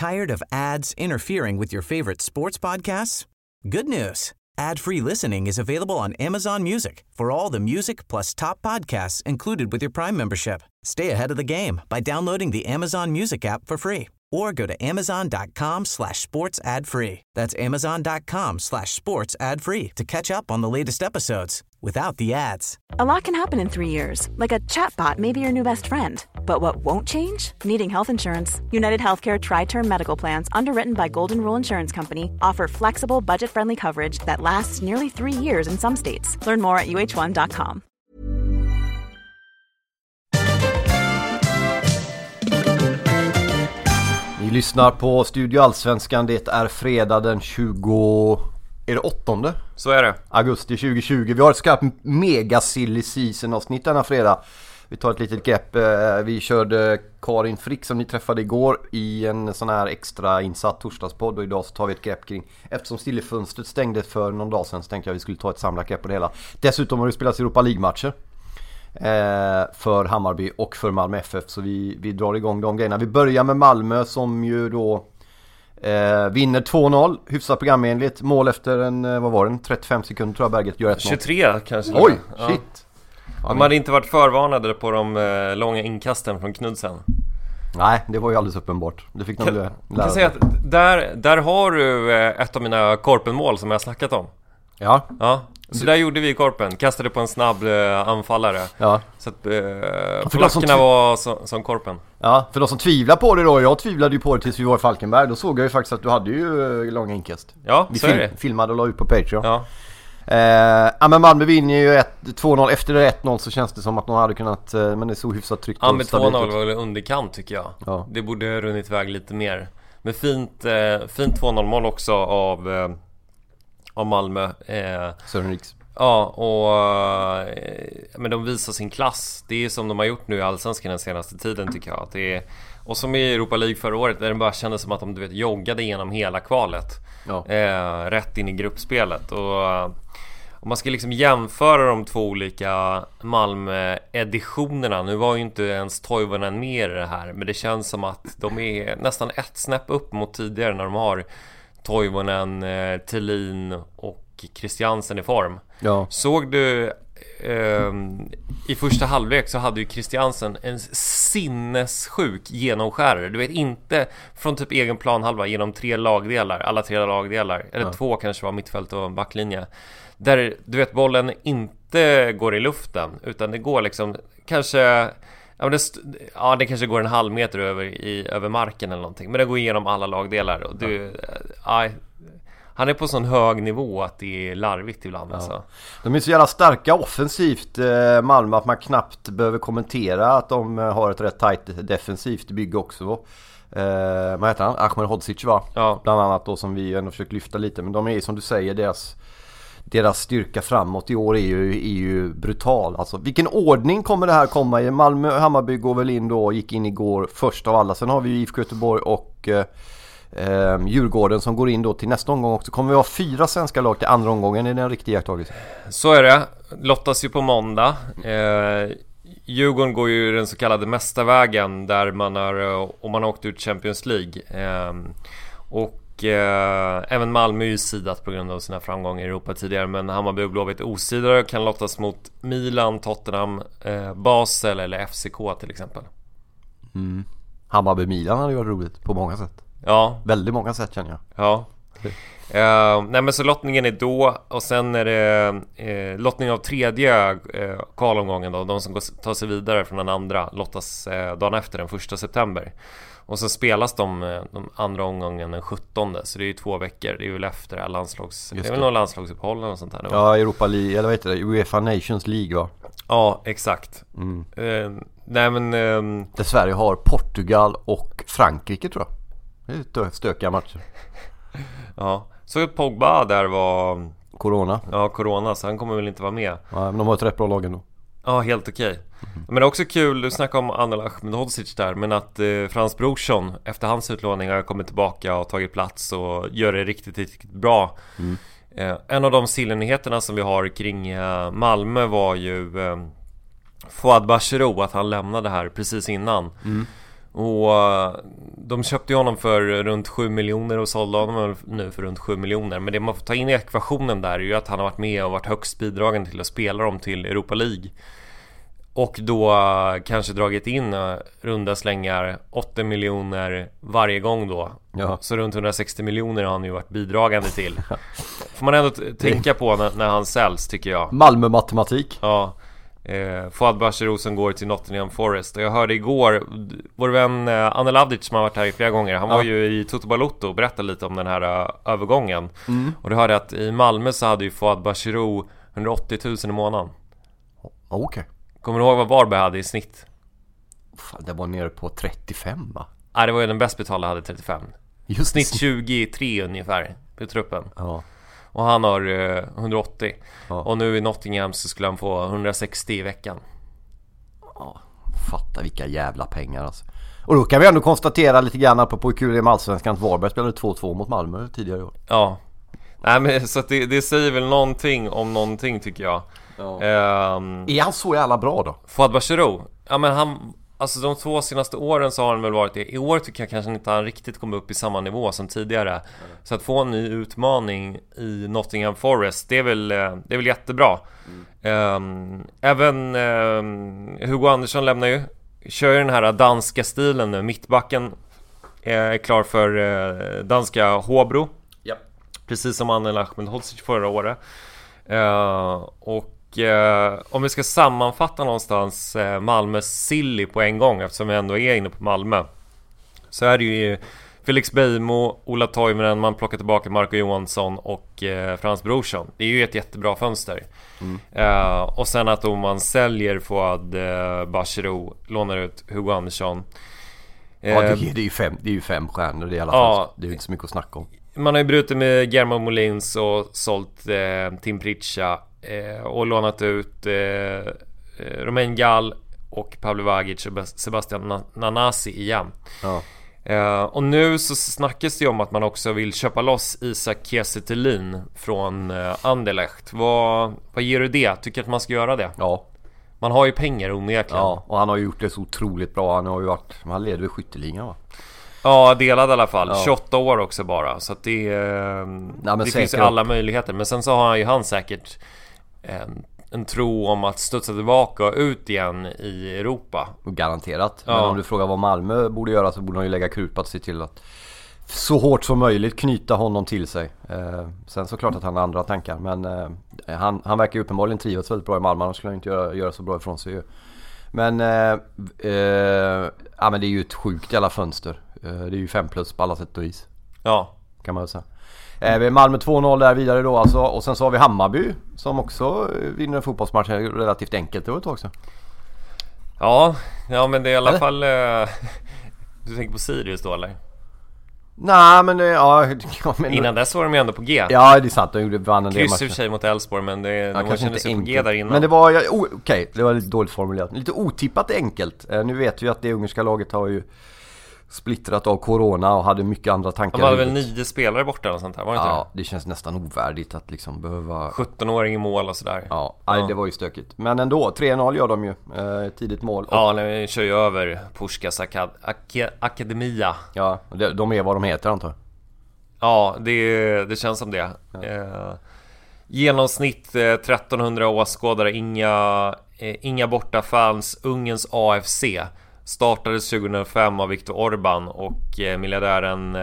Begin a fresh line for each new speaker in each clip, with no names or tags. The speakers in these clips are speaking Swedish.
Tired of ads interfering with your favorite sports podcasts? Good news. Ad-free listening is available on Amazon Music for all the music plus top podcasts included with your Prime membership. Stay ahead of the game by downloading the Amazon Music app for free or go to amazon.com/sports ad free. That's amazon.com/sports ad free to catch up on the latest episodes without the ads.
A lot can happen in 3 years, like a chatbot may be your new best friend. But what won't change? Needing health insurance. United Healthcare Tri-Term Medical Plans, underwritten by Golden Rule Insurance Company, offer flexible, budget-friendly coverage that lasts nearly 3 years in some states. Learn more at uh1.com.
Ni lyssnar på Studio Allsvenskan. Det är fredag den 28
Så är det.
augusti 2020. Vi har ett skarpt mega silly season avsnitt denna fredag. Vi tar ett litet grepp. Vi körde Karin Frick som ni träffade igår i en sån här extra insatt torsdagspodd. Och idag så tar vi ett grepp kring, eftersom Stillefönstret stängde för någon dag sedan, så tänkte jag att vi skulle ta ett samlat grepp på det hela. Dessutom har det spelats Europa League-matcher för Hammarby och för Malmö FF. Så vi drar igång de grejerna. Vi börjar med Malmö som ju då vinner 2-0. Hyfsat programenligt. Mål efter en 35 sekunder tror jag Berget gör 1-0.
23 kanske.
Oj, shit.
De hade inte varit förvarnade på de långa inkasten från Knudsen.
Nej, det var ju alldeles uppenbart. Det fick de lära
kan säga att där har du ett av mina korpenmål som jag har snackat om.
Ja.
Så där gjorde vi i korpen. Kastade på en snabb anfallare.
Ja.
Så att plackerna var som korpen.
Ja, för de som tvivlar på det då. Jag tvivlade ju på det tills vi var i Falkenberg. Då såg jag ju faktiskt att du hade ju långa inkast.
Ja,
vi
så är det.
Filmade och la ut på Patreon.
Ja.
Men Malmö vinner ju 2-0. Efter det 1-0 så känns det som att någon hade kunnat, men det är så hyfsat tryggt.
Ja, med 2-0 var väl underkant tycker jag.
Ja.
Det borde runnit iväg lite mer. Men fint 2-0-mål också av Malmö.
Sören Riks.
Ja, och men de visar sin klass. Det är som de har gjort nu i Allsvenskan den senaste tiden tycker jag. Det är, och som i Europa League förra året, där det bara kändes som att de joggade igenom hela kvalet.
Ja.
Rätt in i gruppspelet. Och om man ska liksom jämföra de två olika Malmö-editionerna. Nu var ju inte ens Toivonen med i det här, men det känns som att de är nästan ett snäpp upp mot tidigare när de har Toivonen, Thelin och Christiansen i form.
Ja.
Såg du i första halvlek så hade ju Christiansen en sinnessjuk genomskärare. Du vet, inte från typ egen planhalva genom alla tre lagdelar. Eller två kanske var mittfält och backlinje. Där du vet bollen inte går i luften utan det går liksom kanske det kanske går en halv meter över marken eller någonting. Men det går igenom alla lagdelar och han är på sån hög nivå att det är larvigt ibland. Ja. Alltså. De
är så jävla starka offensivt Malmö att man knappt behöver kommentera att de har ett rätt tajt defensivt bygge också. Vad heter han? Ahmedhodzic va? Ja. Bland annat då, som vi ändå försökt lyfta lite. Men de är som du säger, deras styrka framåt i år är ju brutal. Alltså, vilken ordning kommer det här komma i? Malmö Hammarby går väl in då, gick in igår först av alla. Sen har vi IFK Göteborg och Djurgården som går in då till nästa omgång också. Kommer vi ha 4 svenska lag till andra omgången? Är det en riktig iakttagelse?
Så är det. Lottas ju på måndag. Djurgården går ju den så kallade mästarvägen där man har åkt ut Champions League. Även Malmö är ju sidat på grund av sina framgångar i Europa tidigare. Men Hammarby och Blåvitt osidare kan lottas mot Milan, Tottenham, Basel eller FCK till exempel.
Hammarby-Milan hade ju varit roligt på många sätt.
Ja.
Väldigt många sätt känner jag.
Ja. Nej men så lottningen är då. Och sen är det lottning av tredje kvalomgången då. De som tar sig vidare från den andra lottas dagen efter den 1 september. Och så spelas de andra omgången den 17. Så det är ju 2 veckor. Det är ju efter det här det är väl någon landslagsuppehåll och sånt här.
Ja, Europa League, eller vad heter det? UEFA Nations League va?
Ja, exakt. Nej men
där Sverige har Portugal och Frankrike tror jag. Det är stökiga matcher.
Ja, så Pogba där var
corona.
Ja, corona, så han kommer väl inte vara med.
Ja, men de har ett rätt bra lag ändå.
Ja, helt okej. Men det är också kul, du snackar om Anel Ahmedhodzic där, men att Frans Brorsson efter hans utlåning har kommit tillbaka och tagit plats och gör det riktigt, riktigt bra. En av de sillenheterna som vi har kring Malmö var ju Fouad Bachirou, att han lämnade här precis innan. Och de köpte ju honom för runt 7 miljoner och sålde honom nu för runt 7 miljoner. Men det man får ta in i ekvationen där är ju att han har varit med och varit högst bidragande till att spela dem till Europa League. Och då kanske dragit in runda slängar 80 miljoner varje gång då.
Ja.
Så runt 160 miljoner har han ju varit bidragande till. Får man ändå tänka på när han säljs, tycker jag.
Malmö-matematik.
Ja. Fouad Bachirou som går till Nottingham Forest. Och jag hörde igår vår vän Anel Avdic som har varit här i flera gånger. Han var ju i Toto Balotto och berättade lite om den här övergången. Och du hörde att i Malmö så hade ju Fouad Bachirou 180 000 i månaden.
Okej.
Kommer du ihåg vad Varberg hade i snitt?
Fan, det var nere på 35, va?
Nej, det var ju den bäst betalda, hade 35.
Just
Snitt 23 ungefär på truppen.
Ja.
Och han har 180.
Ja.
Och nu i Nottingham så skulle han få 160 i veckan.
Ja, fatta vilka jävla pengar alltså. Och då kan vi ändå konstatera lite grann på kul i Allsvenskan att Varberg spelade 2-2 mot Malmö tidigare i år.
Ja. Nej, men så att det säger väl någonting om någonting, tycker jag.
Ja. Är han så jävla bra då?
Fouad Bachirou. Ja, men han, alltså de 2 senaste åren så har han väl varit det. I år tycker jag kanske inte han riktigt kommer upp i samma nivå som tidigare. Så att få en ny utmaning i Nottingham Forest, det är väl jättebra. Även Hugo Andersson lämnar ju. Kör den här danska stilen nu. Mittbacken är klar för danska Hobro.
Ja.
Precis som Anel Ahmedhodzic förra året. Och om vi ska sammanfatta någonstans Malmös silly på en gång, eftersom vi ändå är inne på Malmö, så är det ju Felix Beijmo, Ola Toivonen, man plockar tillbaka Marco Johansson och Frans Brorsson. Det är ju ett jättebra fönster. Och sen att om man säljer Fouad Bachirou, lånar ut Hugo Andersson.
Ja, det är ju 5 stjärnor det i alla fall. Det är ju inte så mycket att snacka om.
Man har ju brutit med Guillermo Molins och sålt Tim Pritcha och lånat ut Romain Gall och Pavle Vagic och Sebastian Nanasi igen. Och nu så snackas det om att man också vill köpa loss Isak Kiese Thelin från Anderlecht. Vad ger du det? Tycker att man ska göra det?
Ja.
Man har ju pengar onekligen.
Ja, och han har gjort det så otroligt bra. Han leder skytteligan, va?
Ja, delad i alla fall. 28 år också bara. Så att det finns ju alla möjligheter. Men sen så har han säkert en tro om att studsa tillbaka och ut igen i Europa.
Garanterat. Men om du frågar vad Malmö borde göra, så borde de ju lägga krut på att se till att så hårt som möjligt knyta honom till sig. Sen så klart att han har andra tankar. Men han verkar ju uppenbarligen trivas väldigt bra i Malmö. Han skulle inte göra så bra ifrån sig. Men men det är ju ett sjukt jävla fönster. Det är ju 5+ på alla sätt och vis.
Ja,
kan man väl säga. Malmö 2-0 där vidare då alltså. Och sen så har vi Hammarby som också vinner en fotbollsmatch relativt enkelt. Det var ett tag sedan.
Ja, men det är i alla fall du tänker på Sirius då, eller?
Nej, men men
innan dess var de ju ändå på G.
Ja, det är sant. De gjorde vann en del
matcher. Kryss i och för sig mot Elfsborg, men de kände sig på G där innan.
Men det var okej, det var lite dåligt formulerat. Lite otippat enkelt. Nu vet vi att det ungerska laget har ju splittrat av corona och hade mycket andra tankar.
De hade väl 9 spelare borta och sånt här, var det inte
det känns nästan ovärdigt att liksom behöva
17-åring i mål och sådär.
Det var ju stökigt. Men ändå, 3-0 gör de ju. Tidigt mål.
Ja, de kör ju över Puskás Akademia.
Ja, de är vad de heter, antar jag.
Ja, det känns som det. Genomsnitt 1300 åskådare, inga borta fans. Ungerns AFC startades 2005 av Viktor Orbán och miljardären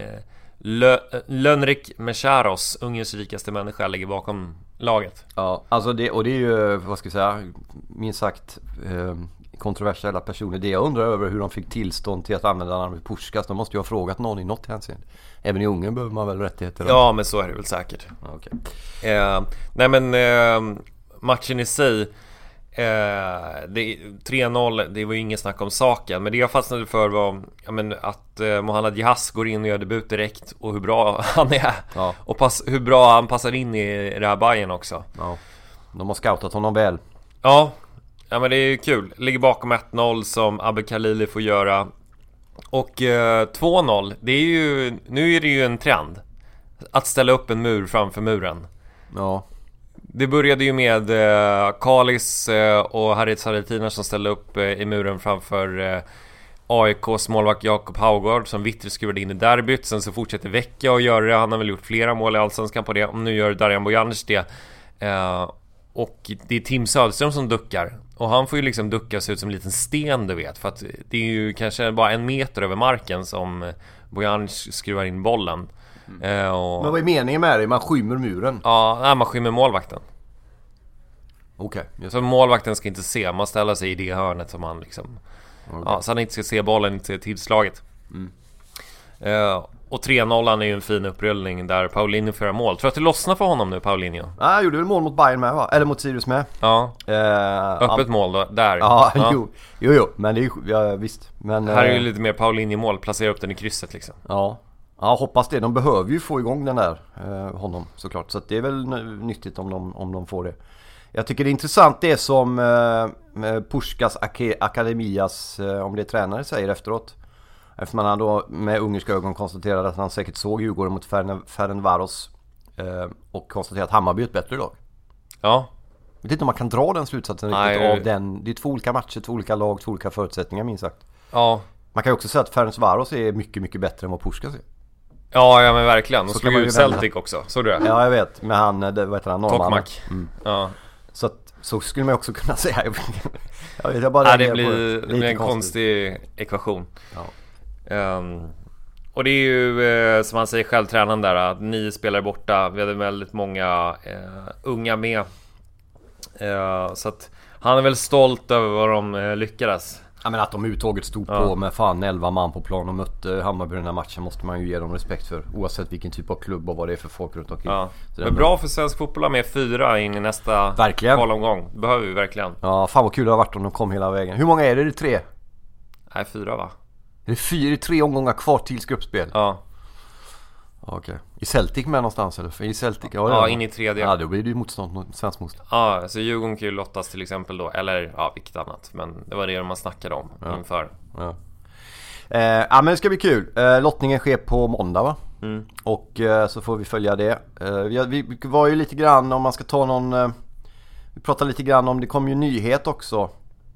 Lönrik Mesharos, Ungerns rikaste människa, ligger bakom laget.
Ja, alltså det är ju, vad ska jag säga, minst sagt kontroversiella personer. Det jag undrar över hur de fick tillstånd till att använda namnet Puskás. De måste ju ha frågat någon i något hänseende. Även i Ungern behöver man väl rättigheter?
Ja, men så är det väl säkert.
Okay.
Nej, men matchen i sig, 3-0, det var ju inget snack om saken. Men det jag fastnade för var att Mohamed Jahas går in och gör debut direkt. Och hur bra han är. Och hur bra han passar in i det här Bayern också.
De har scoutat honom väl.
Ja, men det är ju kul. Ligger bakom 1-0 som Abbe Khalili får göra. Och 2-0, det är ju, nu är det ju en trend att ställa upp en mur framför muren.
Ja.
Det började ju med Kalis och Harit Saraitina som ställde upp i muren framför AIKs målvakt Jakob Haugård som Vittry skurade in i derbyt. Sen så fortsätter Vecchia och gör det. Han har väl gjort flera mål i Allsvenskan på det. Och nu gör Darijan Bojanic det. Och det är Tim Söderström som duckar. Och han får ju liksom ducka sig ut som en liten sten, du vet. För att det är ju kanske bara 1 meter över marken som Bojanic skruvar in bollen.
Men vad är meningen med det? Man skymmer muren?
Ja, man skymmer målvakten.
Okej.
Så målvakten ska inte se. Man ställer sig i det hörnet som han liksom... Okay. Ja, så han inte ska se bollen, inte se tillslaget. Och 3-0 är ju en fin upprullning där Paulinho får mål. Tror du att det lossnar för honom nu, Paulinho?
Ja, han gjorde väl mål mot Bayern med, va? Eller mot Sirius med.
Ja, öppet mål då, där.
Ja. Jo, men det är ju, ja, visst. Men,
här är ju lite mer Paulinho-mål, placera upp den i krysset liksom.
Ja, hoppas det. De behöver ju få igång den där, honom såklart. Så att det är väl nyttigt om de får det. Jag tycker det är intressant det som Puskás Akademias, om det är tränare, säger efteråt. Efter man då med ungerska ögon konstaterade att han säkert såg Djurgården mot Ferencváros och konstaterade att Hammarby är ett bättre lag.
Ja.
Jag vet inte om man kan dra den slutsatsen riktigt av den. Det är 2 olika matcher, 2 olika lag, 2 olika förutsättningar, minst sagt.
Ja.
Man kan ju också säga att Ferencváros är mycket, mycket bättre än vad Puskás är.
Ja, men verkligen. De
så
slog ut Celtic också, så du det?
Ja, jag vet. Med han, vad heter han?
Tokmak.
Ja. Så skulle man också kunna säga. Jag bara
det blir en konstig ekvation.
Ja.
Och det är ju som han säger själv, tränaren där, att 9 spelare borta. Vi hade väldigt många unga med. Så att han är väl stolt över vad de lyckades.
Ja, men att de uttåget stod på med fan 11 man på plan och mötte Hammarby den här matchen måste man ju ge dem respekt för. Oavsett vilken typ av klubb och vad det är för folk runt omkring.
Ja. Men bra för svensk fotboll med 4 in i nästa kvalomgång. Det behöver vi verkligen.
Ja, fan vad kul det har varit om de kom hela vägen. Hur många är det? Är det 3?
Nej, 4 va?
Är det 3 omgångar kvar till gruppspel?
Ja.
Okej. I Celtic med någonstans eller? I Celtic,
ja, in i 3D.
Ja, då blir det ju svensk motstånd.
Ja, så Djurgården kan ju lottas till exempel då. Eller, ja, vilket annat. Men det var det man snackade om inför.
Ja. Men det ska bli kul. Lottningen sker på måndag, va? Och så får vi följa det. Vi var ju lite grann, om man ska ta någon... vi pratade lite grann om, det kom ju nyhet också.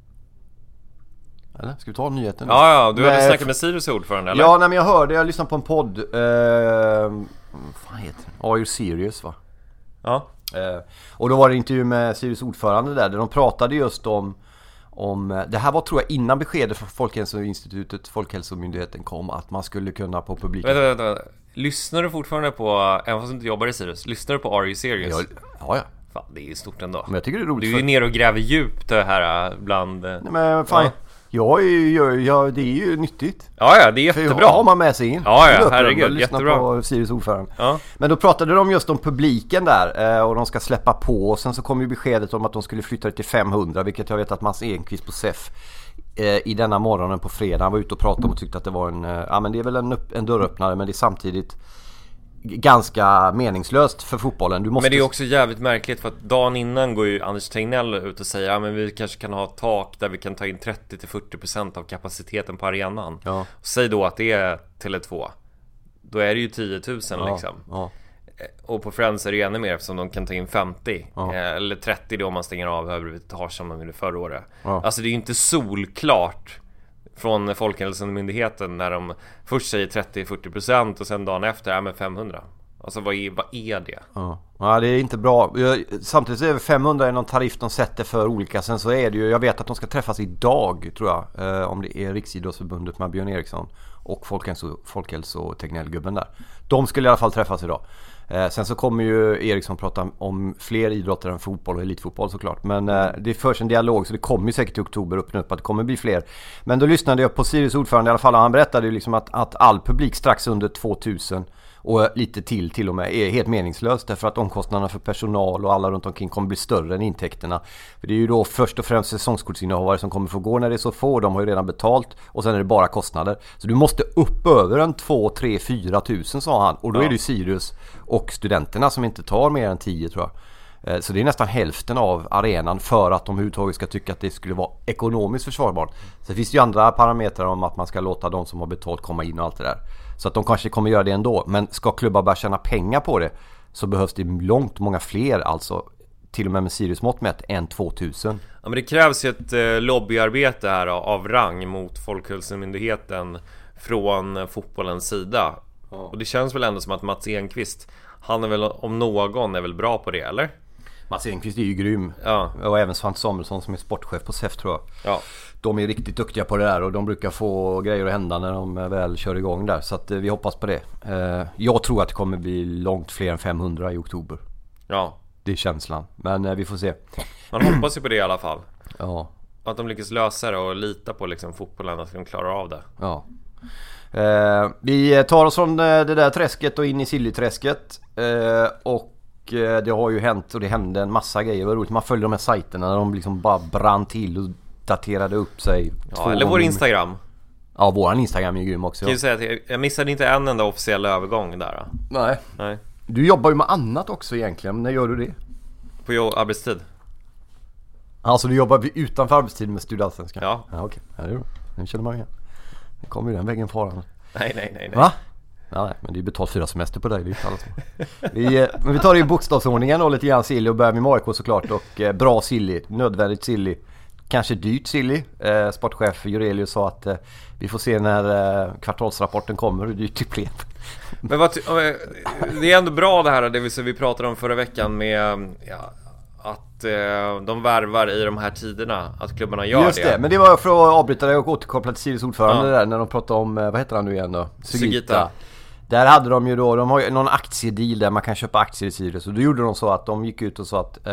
Eller? Ska vi ta nyheten?
Ja, du hade snackat med Sirius ordförande, eller?
Ja, men jag lyssnade på en podd. Vad heter det? Are You Serious, va?
Ja.
Och då var det intervju med Sirius ordförande där de pratade just om det här var, tror jag, innan beskedet från Folkhälsoinstitutet, Folkhälsomyndigheten kom, att man skulle kunna på publiken.
Vänta. Lyssnar du fortfarande på, även fast du inte jobbar i Sirius, lyssnar du på Are You Serious?
Ja.
Fan, det är ju stort ändå.
Men jag tycker det är roligt.
Du är ju nere och gräver djupt det här bland...
Nej, men fan. Ja, det är ju nyttigt.
Ja, det är jättebra.
För har man med sig in.
Ja, herregud, jättebra.
På Sirius ordförande.
Ja.
Men då pratade de just om publiken där och de ska släppa på. Och sen så kom ju beskedet om att de skulle flytta det till 500, vilket jag vet att Mats Enqvist på SEF i denna morgonen på fredag, han var ute och pratade om och tyckte att det var men det är väl en dörröppnare, men det är samtidigt ganska meningslöst för fotbollen. Men
det är också jävligt märkligt, för att dagen innan går ju Anders Tegnell ut och säger men vi kanske kan ha ett tak där vi kan ta in 30-40% av kapaciteten på arenan.
Ja.
Säg då att det är Tele2. Då är det ju 10 000 liksom.
Ja.
Och på Friends är det ju ännu mer, eftersom de kan ta in 50 eller 30 då om man stänger av överhuvudtaget som de gjorde förra året. Alltså det är ju inte solklart från Folkhälsomyndigheten när de först säger 30-40% och sen dagen efter med 500. Alltså vad är det?
Ja, det är inte bra. Samtidigt så är 500 är någon tariff de sätter för olika. Sen så är det ju, jag vet att de ska träffas idag, tror jag, om det är Riksidrottsförbundet med Björn Eriksson och Folkhälsoteknikgubben där. De skulle i alla fall träffas idag. Sen så kommer ju Eriksson prata om fler idrotter än fotboll och elitfotboll såklart. Men det förs en dialog, så det kommer ju säkert i oktober öppna upp att det kommer bli fler. Men då lyssnade jag på Sirius ordförande i alla fall, och han berättade ju liksom att all publik strax under 2000 och lite till och med är helt meningslöst, därför att omkostnaderna för personal och alla runt omkring kommer bli större än intäkterna. För det är ju då först och främst säsongskortsinnehavare som kommer få gå när det är så få. De har ju redan betalt och sen är det bara kostnader. Så du måste upp över en 2, 3, 4 tusen, sa han. Och då är det ju Sirius och studenterna som inte tar mer än 10, tror jag. Så det är nästan hälften av arenan för att de överhuvudtaget ska tycka att det skulle vara ekonomiskt försvarbart. Så finns det ju andra parametrar om att man ska låta de som har betalt komma in och allt det där. Så att de kanske kommer göra det ändå. Men ska klubbar börja tjäna pengar på det, så behövs det långt många fler, alltså till och med Sirius mått mätt än 2000.
Ja, men det krävs ju ett lobbyarbete här då, av rang mot Folkhälsomyndigheten från fotbollens sida. Ja. Och det känns väl ändå som att Mats Enqvist, han är väl om någon är väl bra på det, eller?
Mats Enqvist är ju grym.
Ja.
Och även Svante Samuelsson som är sportchef på SEF, tror jag.
Ja.
De är riktigt duktiga på det där och de brukar få grejer att hända när de väl kör igång där. Så att vi hoppas på det. Jag tror att det kommer bli långt fler än 500 i oktober.
Ja.
Det är känslan. Men vi får se.
Man hoppas ju på det i alla fall.
Ja.
Att de lyckas lösa det och lita på liksom fotbollen, att de klarar av det.
Ja. Vi tar oss från det där träsket och in i Silly-träsket. Och det har ju hänt och det hände en massa grejer. Det var roligt. Man följer de här sajterna när de liksom bara brann till och daterade upp sig.
Ja, eller vår Instagram.
Ja, våran Instagram är grym också.
Kan ju säga att jag missade inte en enda officiell övergång där.
Nej. Du jobbar ju med annat också egentligen. Men när gör du det?
På arbetstid.
Alltså du jobbar utanför arbetstid med Studentallsvenskan?
Ja.
Ja, okej. Ja, det är bra. Den känner man igen. Det kommer ju den vägen faran.
Nej.
Va? Nej, men det är betalt 4 semester på dig. Det är inte alls. Men vi tar det i bokstavsordningen och lite grann Silly och börjar med AIK såklart. Och bra Silly, nödvändigt Silly. Kanske dyrt Silly. Sportchef Jurelius sa att vi får se när kvartalsrapporten kommer hur dyrt det blev.
Men det är ändå bra det här, det vi pratade om förra veckan med att de värvar i de här tiderna, att klubbarna gör det.
Just det, men det var för att avbryta det och återkoppla till Sirius ordförande där när de pratade om, vad heter han nu igen då?
Sugita.
Där hade de ju då, de har ju någon aktiedeal där man kan köpa aktier i Sirius. Och då gjorde de så att de gick ut och sa att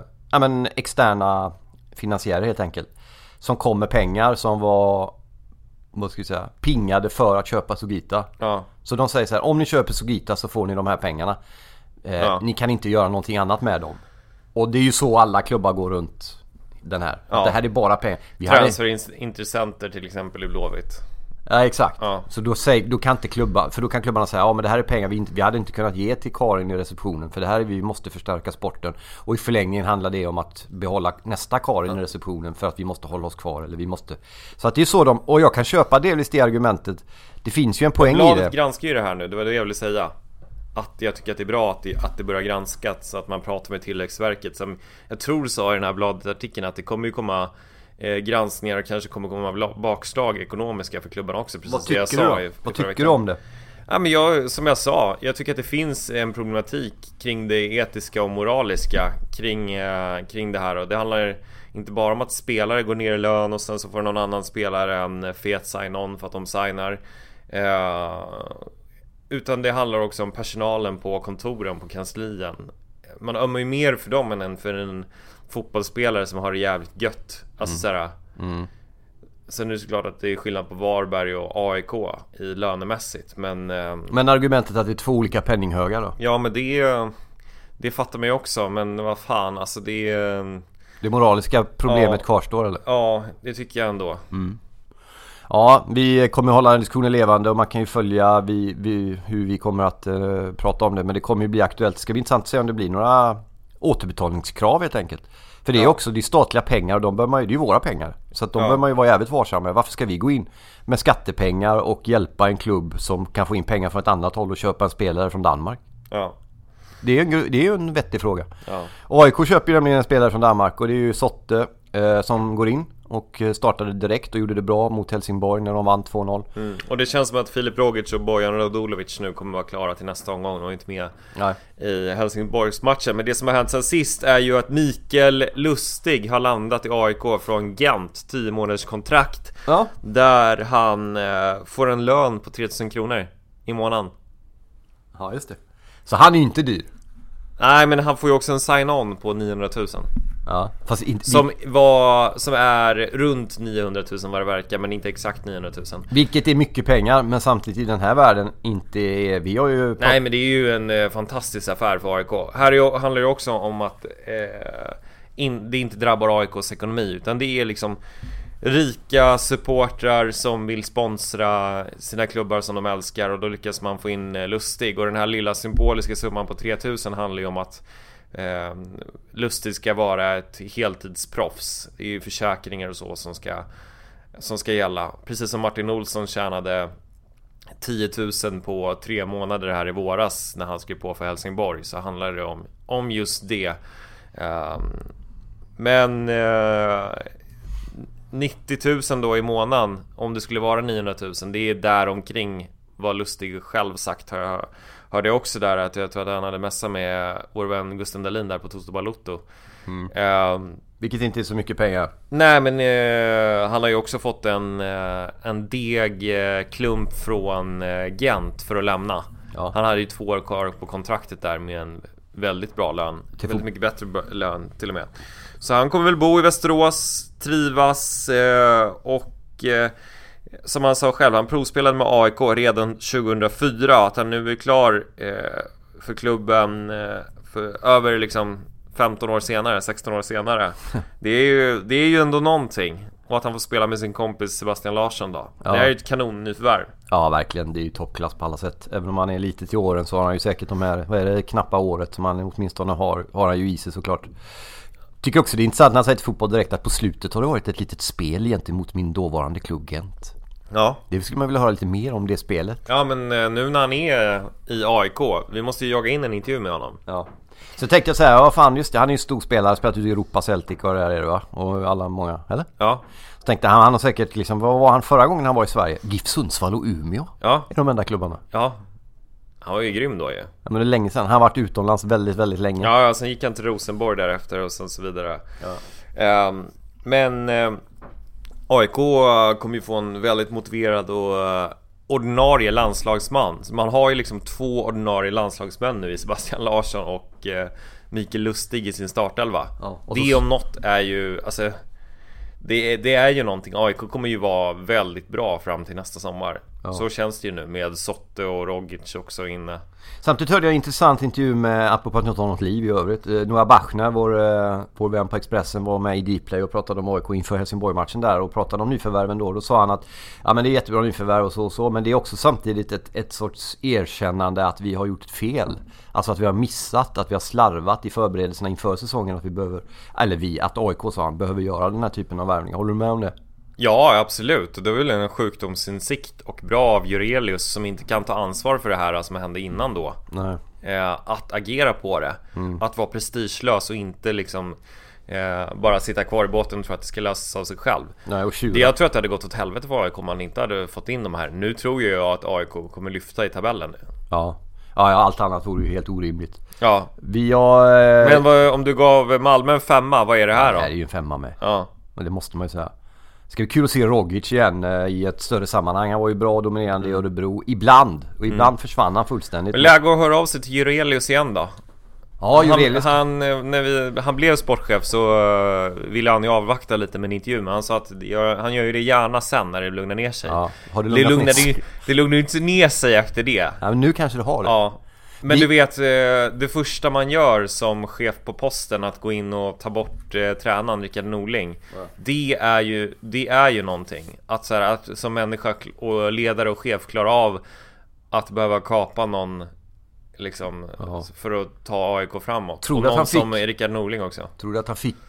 externa finansiärer helt enkelt, som kom med pengar som var, vad ska vi säga, pingade för att köpa Sugita.
Ja. Så
de säger så här: om ni köper Sugita så får ni de här pengarna. Ni kan inte göra någonting annat med dem. Och det är ju så alla klubbar går runt den här. Ja. Det här är bara pengar.
Transferintressenter till exempel i Blåvitt.
Ja, exakt.
Ja.
Så då kan inte klubbar, för då kan klubbarna säga: ja, men det här är pengar vi hade inte kunnat ge till Karin i receptionen, för det här är, vi måste förstärka sporten. Och i förlängningen handlar det om att behålla nästa Karin i receptionen, för att vi måste hålla oss kvar, eller vi måste. Så att det är så och jag kan köpa delvis det argumentet. Det finns ju en poäng i det.
Granskar ju det här nu, det var det jag ville säga. Att jag tycker att det är bra att det börjar granskas, så att man pratar med Tillväxtverket, som jag tror sa i den här bladartikeln, att det kommer ju komma granskningar och kanske kommer komma bakslag ekonomiska för klubbarna också. Precis.
Vad tycker du om det?
Ja, men som jag sa, jag tycker att det finns en problematik kring det etiska och moraliska kring det här. Och det handlar inte bara om att spelare går ner i lön och sen så får någon annan spelare en fet sign-on för att de signar. Utan det handlar också om personalen på kontoren, på kanslien. Man ömmar ju mer för dem än för en fotbollsspelare som har det jävligt gött. Alltså såhär. Sen är det såklart att det är skillnad på Varberg och AIK i lönemässigt. Men
argumentet att det är 2 olika penninghögar då?
Ja, men det fattar man ju också. Men vad fan, alltså
det moraliska problemet kvarstår, eller?
Ja, det tycker jag ändå.
Ja, vi kommer hålla en diskussion levande och man kan ju följa hur vi kommer att prata om det. Men det kommer ju bli aktuellt. Det ska bli intressant att se om det blir några återbetalningskrav helt enkelt. För det är också, det är statliga pengar och det är ju våra pengar. Så att bör man ju vara jävligt varsam med. Varför ska vi gå in med skattepengar och hjälpa en klubb som kan få in pengar från ett annat håll och köpa en spelare från Danmark?
Ja.
Det är ju en vettig fråga.
Ja.
AIK köper ju nämligen en spelare från Danmark och det är ju Sotte som går in och startade direkt och gjorde det bra mot Helsingborg när de vann 2-0.
Och det känns som att Filip Rogic och Bojan Radulovic nu kommer vara klara till nästa omgång och inte med i Helsingborgs matchen. Men det som har hänt sen sist är ju att Mikael Lustig har landat i AIK från Gent, 10 månaders kontrakt, där han får en lön på 3000 kronor i månaden.
Ja, just det. Så han är ju inte dyr.
Nej, men han får ju också en sign-on på 900 000.
Ja, fast
som är runt 900 000 vad det verkar, men inte exakt 900 000.
Vilket är mycket pengar, men samtidigt i den här världen inte är, vi har ju...
Nej, men det är ju en fantastisk affär för AIK. Här handlar det också om att det inte drabbar AIKs ekonomi, utan det är liksom rika supportrar som vill sponsra sina klubbar som de älskar, och då lyckas man få in Lustig. Och den här lilla symboliska summan på 3000 handlar ju om att Lustig ska vara ett heltidsproffs. Det är ju försäkringar och så som ska gälla. Precis som Martin Olsson tjänade 10 000 på 3 månader här i våras när han skrev på för Helsingborg, så handlar det om just det. Men 90 000 då i månaden, om det skulle vara 900 000, det är där omkring vad Lustig själv sagt. Hörde jag också där att jag tror att han hade mässat med vår vän Gusten Dahlin där på Toto Balotto.
Vilket inte är så mycket pengar.
Nej, men han har ju också fått en degklump från Gent för att lämna.
Ja.
Han hade ju 2 år kvar på kontraktet där med en väldigt bra lön. Väldigt mycket bättre lön till och med. Så han kommer väl bo i Västerås, trivas och som han sa själv, han provspelade med AIK redan 2004. Att han nu är klar för klubben för över liksom 15 år senare, 16 år senare. Det är ju ändå någonting. Och att han får spela med sin kompis Sebastian Larsson då. Ja. Det är ju ett kanonnyförvärv.
Ja, verkligen. Det är ju toppklass på alla sätt. Även om han är lite till åren så har han ju säkert de här, vad är det, knappa året som han åtminstone har han ju i sig såklart. Tycker också det är intressant när han säger till Fotboll Direkt att på slutet har det varit ett litet spel gentemot min dåvarande klubb Gent.
Ja.
Det skulle man vilja höra lite mer om det spelet.
Ja, men nu när han är i AIK, vi måste ju jaga in en intervju med honom.
Ja. Så tänkte jag säga, fan just det, han är ju stor spelare, spelat ut i Europa, Celtic och det där är det va? Och alla många, eller?
Ja.
Så tänkte han har säkert liksom, vad var han förra gången han var i Sverige? GIF Sundsvall och Umeå.
Ja.
Är de enda klubbarna.
Ja. Han var ju grym då ju.
Ja, men det är länge sedan. Han har varit utomlands väldigt, väldigt länge.
Ja, sen gick han till Rosenborg därefter och så vidare. Ja. Men AIK kommer ju få en väldigt motiverad och ordinarie landslagsman. Så man har ju liksom 2 ordinarie landslagsmän nu i Sebastian Larsson och Mikael Lustig i sin startelva. Ja, det om något är ju, alltså, det är ju någonting. AIK kommer ju vara väldigt bra fram till nästa sommar. Ja. Så känns det ju nu med Sotte och Rogic också inne.
Samtidigt hörde jag en intressant intervju med, apropå att inte ha något liv i övrigt, Noah Bachner, vår vän på Expressen, var med i Dplay och pratade om AIK inför Helsingborg-matchen där och pratade om nyförvärven då sa han att ja, men det är jättebra nyförvärv och så, men det är också samtidigt ett sorts erkännande att vi har gjort ett fel. Alltså att vi har missat, att vi har slarvat i förberedelserna inför säsongen, att vi behöver, eller att AIK, sa han, behöver göra den här typen av värvningar. Håller du med om det?
Ja, absolut. Det är väl en sjukdomsinsikt och bra av Jurelius som inte kan ta ansvar för det här som hände innan då.
Nej.
Att agera på det. Att vara prestigelös och inte liksom bara sitta kvar i båten och tro att det ska lösas av sig själv.
Nej, och
jag tror att det hade gått åt helvete för AIK om man inte hade fått in de här. Nu tror jag att AIK kommer lyfta i tabellen.
Ja, allt annat vore ju helt orimligt.
Ja.
Men
om du gav Malmö en 5, vad är det här då?
Det är ju en 5 med.
Ja.
Men det måste man ju säga. Ska vi kul att se Rogic igen i ett större sammanhang. Han var ju bra och dominerande i Örebro ibland. Och ibland försvann han fullständigt.
Men läge att höra av sig till Jurelius igen då.
Ja, Jurelius.
Han blev sportchef så ville han ju avvakta lite med en intervju. Men han sa att han gör ju det gärna sen när det lugnar ner sig.
Ja,
det lugnar inte ner sig efter det.
Ja, men nu kanske det har det.
Ja. Men du vet, det första man gör som chef på posten, att gå in och ta bort tränaren Rickard Norling, det är ju någonting. Att, så här, att som människa och ledare och chef klara av att behöva kapa någon liksom, för att ta AIK framåt.
Tror
och någon som Rickard Norling också.
Tror du att han fick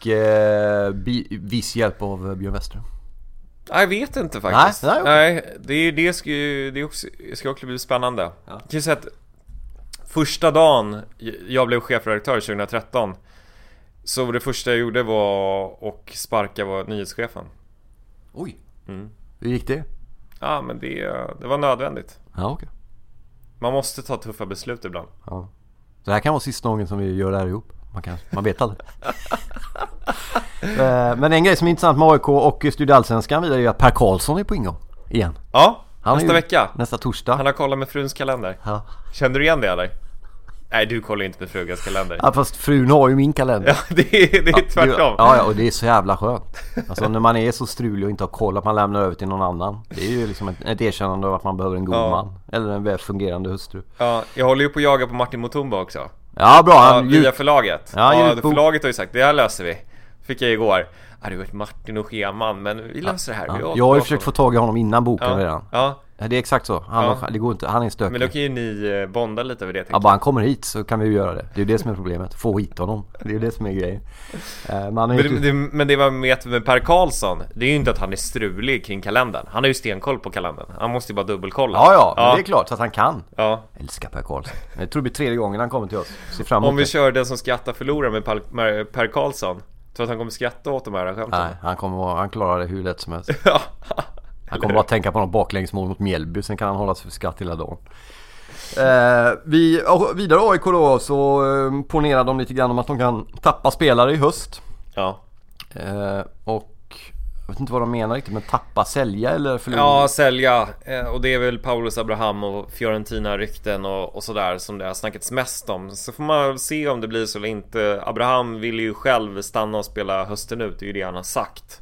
viss hjälp av Björn Westerholm?
Jag vet inte faktiskt.
Nej,
det ska också bli spännande. Ja. Jag kan säga att första dagen jag blev chefredaktör 2013, så det första jag gjorde var att sparka nyhetschefen.
Oj. Hur gick det?
Ja, men det var nödvändigt.
Ja, okej.
Man måste ta tuffa beslut ibland.
Ja. Så det här kan vara sista gången som vi gör det här ihop. Man vet aldrig. Men en grej som är intressant med AIK och Studialsvenskan vidare är ju att Per Karlsson är på ingång igen.
Ja, nästa vecka.
Nästa torsdag.
Han har kollat med fruns kalender. Ja. Kände du igen det eller? Nej, du kollar inte med frugans kalender.
Ja, fast frun har ju min kalender.
Ja, det är tvärtom.
Ja, och det är så jävla skönt. Alltså när man är så strulig och inte har koll, att man lämnar över till någon annan. Det är ju liksom ett erkännande av att man behöver en god man. Eller en väl fungerande hustru.
Ja, jag håller ju på att jaga på Martin Mutumba också.
Ja, bra.
Via förlaget.
Ja,
förlaget har ju sagt, det här löser vi. fick jag igår. Det var Martin och scheman, men vi löser det här.
Jag har ju försökt få tag i honom innan boken redan.
Ja.
Det är exakt så. Det går inte. Han är stökig.
Men då kan ju ni bonda lite över det.
Bara han kommer hit så kan vi ju göra det. Det är ju det som är problemet. Få hit honom. Det är ju det som är grejen.
Men det var med Per Karlsson. Det är ju inte att han är strulig kring kalendern. Han har ju stenkoll på kalendern. Han måste ju bara dubbelkolla.
Ja. Men det är klart så att han kan.
Ja.
Älskar Per Karlsson. Jag tror det blir 3:e gången han kommer till oss. Se fram emot
Om vi kör den som skrattar förlorar med Per Karlsson. Tror att han kommer skratta åt de här skämten?
Nej, han klarar det hur lätt som helst.
Ja.
Han kommer bara tänka på något baklängsmål mot Mjällby. Sen kan han hålla sig för skratt hela dagen. Vidare AIK då. Så ponerar de lite grann om att de kan tappa spelare i höst.
Ja.
Och jag vet inte vad de menar riktigt. Men tappa, sälja eller förlora?
Ja, sälja. Och det är väl Paulus Abraham och Fiorentina-rykten och sådär som det har snackats mest om. Så får man väl se om det blir så eller inte. Abraham vill ju själv stanna och spela hösten ut. Det är ju det han har sagt.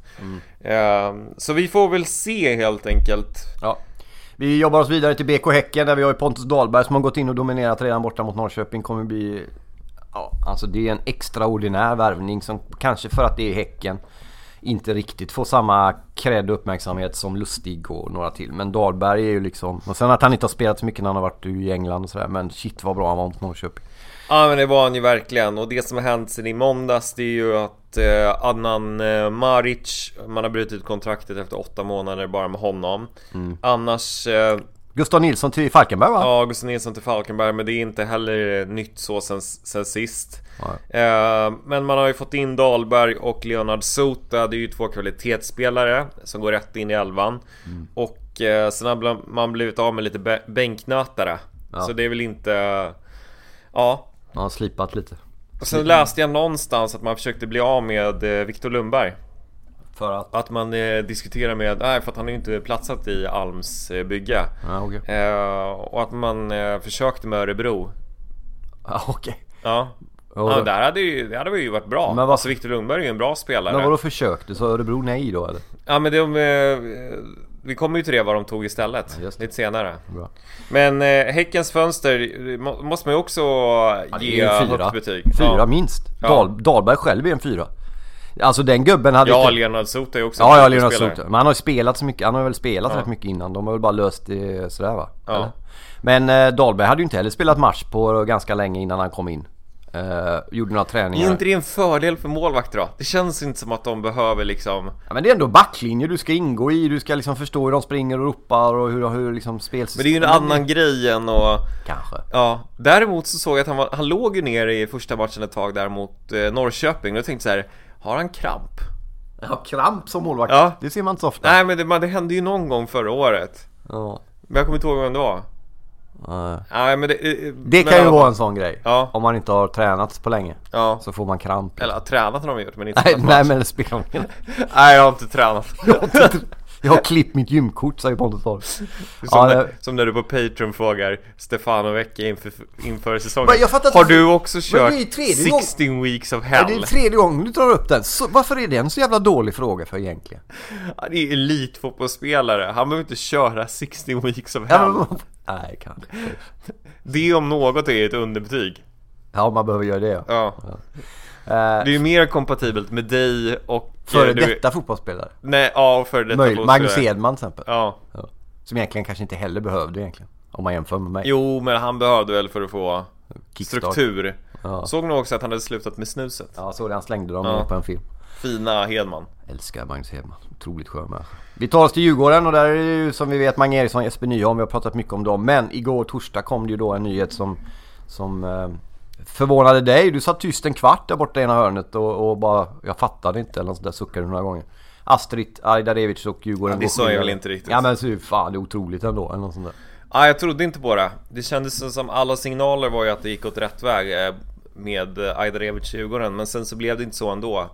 Så vi får väl se helt enkelt.
Ja. Vi jobbar oss vidare till BK Häcken där vi har ju Pontus Dahlberg som har gått in och dominerat redan borta mot Norrköping. Kommer bli alltså det är en extraordinär värvning som kanske för att det är Häcken inte riktigt får samma cred och uppmärksamhet som Lustig och några till. Men Dahlberg är ju liksom, och sen att han inte har spelat så mycket när han har varit i England och sådär, men shit vad bra han var mot Norrköping.
Ja, men det var han ju verkligen. Och det som har hänt sen i måndags, det är ju att Adnan Maric, man har brutit kontraktet efter 8 månader bara med honom. Annars
Gustav Nilsson till Falkenberg, va?
Ja, Gustav Nilsson till Falkenberg. Men det är inte heller nytt så sen sist. Men man har ju fått in Dahlberg och Leonard Sota. Det är ju 2 kvalitetsspelare som går rätt in i elvan. Och sen har man blivit av med lite bänknötare. Så det är väl inte... Ja.
Man har slipat lite.
Och sen läste jag någonstans att man försökte bli av med Viktor Lundberg.
För att
man diskuterar med... Nej, för att han har ju inte platsat i Alms bygge.
Okay.
Och att man försökte med Örebro.
Okej.
Ja. Ja, det hade ju varit bra. Men alltså Viktor Lundberg är ju en bra spelare.
Men vadå försökte? Så Örebro nej då eller?
Ja, men vi kommer ju till det vad de tog istället lite senare.
Bra.
Men Häckens fönster måste man ju också ge högt betyg.
4 minst. Dahlberg själv är en 4. Alltså den gubben hade
Leonard Sota är också
Leonard Sota. Men han har ju spelat så mycket. Han har väl spelat rätt mycket innan. De har väl bara löst det sådär, va?
Ja.
Men Dahlberg hade ju inte heller spelat match på ganska länge innan han kom in. Gjorde några träningar.
Är inte det en fördel för målvakter då? Det känns inte som att de behöver liksom...
Ja, men det är ändå backlinjer du ska ingå i. Du ska liksom förstå hur de springer och ropar och hur liksom spelsystem.
Men det är ju en annan grej än och...
Kanske.
Ja, däremot så såg jag att han låg ju ner i första matchen ett tag där mot Norrköping. Och jag tänkte så här, har han kramp?
Ja, kramp som målvakt.
Ja.
Det ser man inte så ofta.
Nej, men det hände ju någon gång förra året.
Ja.
Men jag kommer inte ihåg vem det var. Nej, men
det kan ju vara en sån grej.
Ja.
Om man inte har tränat på länge. Så får man kramp.
Eller tränat har de gjort, men inte
nej, men spelar de.
Nej, jag har inte tränat.
Jag har klippt mitt gymkort, säger Pontus
Dahlberg. Som när du på Patreon frågar Stefano Vecchia inför säsongen.
Har
du också kört 16 weeks of hell?
Det är 3:e gången du drar upp den. Så, varför är det en så jävla dålig fråga för egentligen?
Det är elitfotbollsspelare. Han behöver inte köra 16 weeks of hell.
Nej, kanske.
Det om något är ett underbetyg.
Ja, man behöver göra det.
Ja. Det är ju mer kompatibelt med dig och...
Före detta fotbollsspelare.
Nej, före detta fotbollsspelare.
Magnus Edman till exempel.
Ja.
Som egentligen kanske inte heller behövde egentligen. Om man jämför med mig.
Jo, men han behövde väl för att få
kickstart.
Struktur. Såg nog också att han hade slutat med snuset.
Ja, så han slängde dem på en film.
Fina Hedman.
Älskar Magnus Hedman. Otroligt skön människa. Vi tar oss till Djurgården och där är det ju som vi vet Mange Eriksson, Jesper Nyholm. Vi har pratat mycket om dem. Men igår torsdag kom det ju då en nyhet som förvånade dig. Du satt tyst en kvart där borta i ena hörnet och bara, jag fattade inte eller något där, suckade du några gånger. Astrid Ajdarevic och Djurgården.
Det sa jag väl inte riktigt.
Ja, men så fan, det är otroligt ändå eller något sånt där.
Ja, jag trodde inte på det. Det kändes som alla signaler var ju att det gick åt rätt väg med Ajdarevic i Djurgården. Men sen så blev det inte så ändå.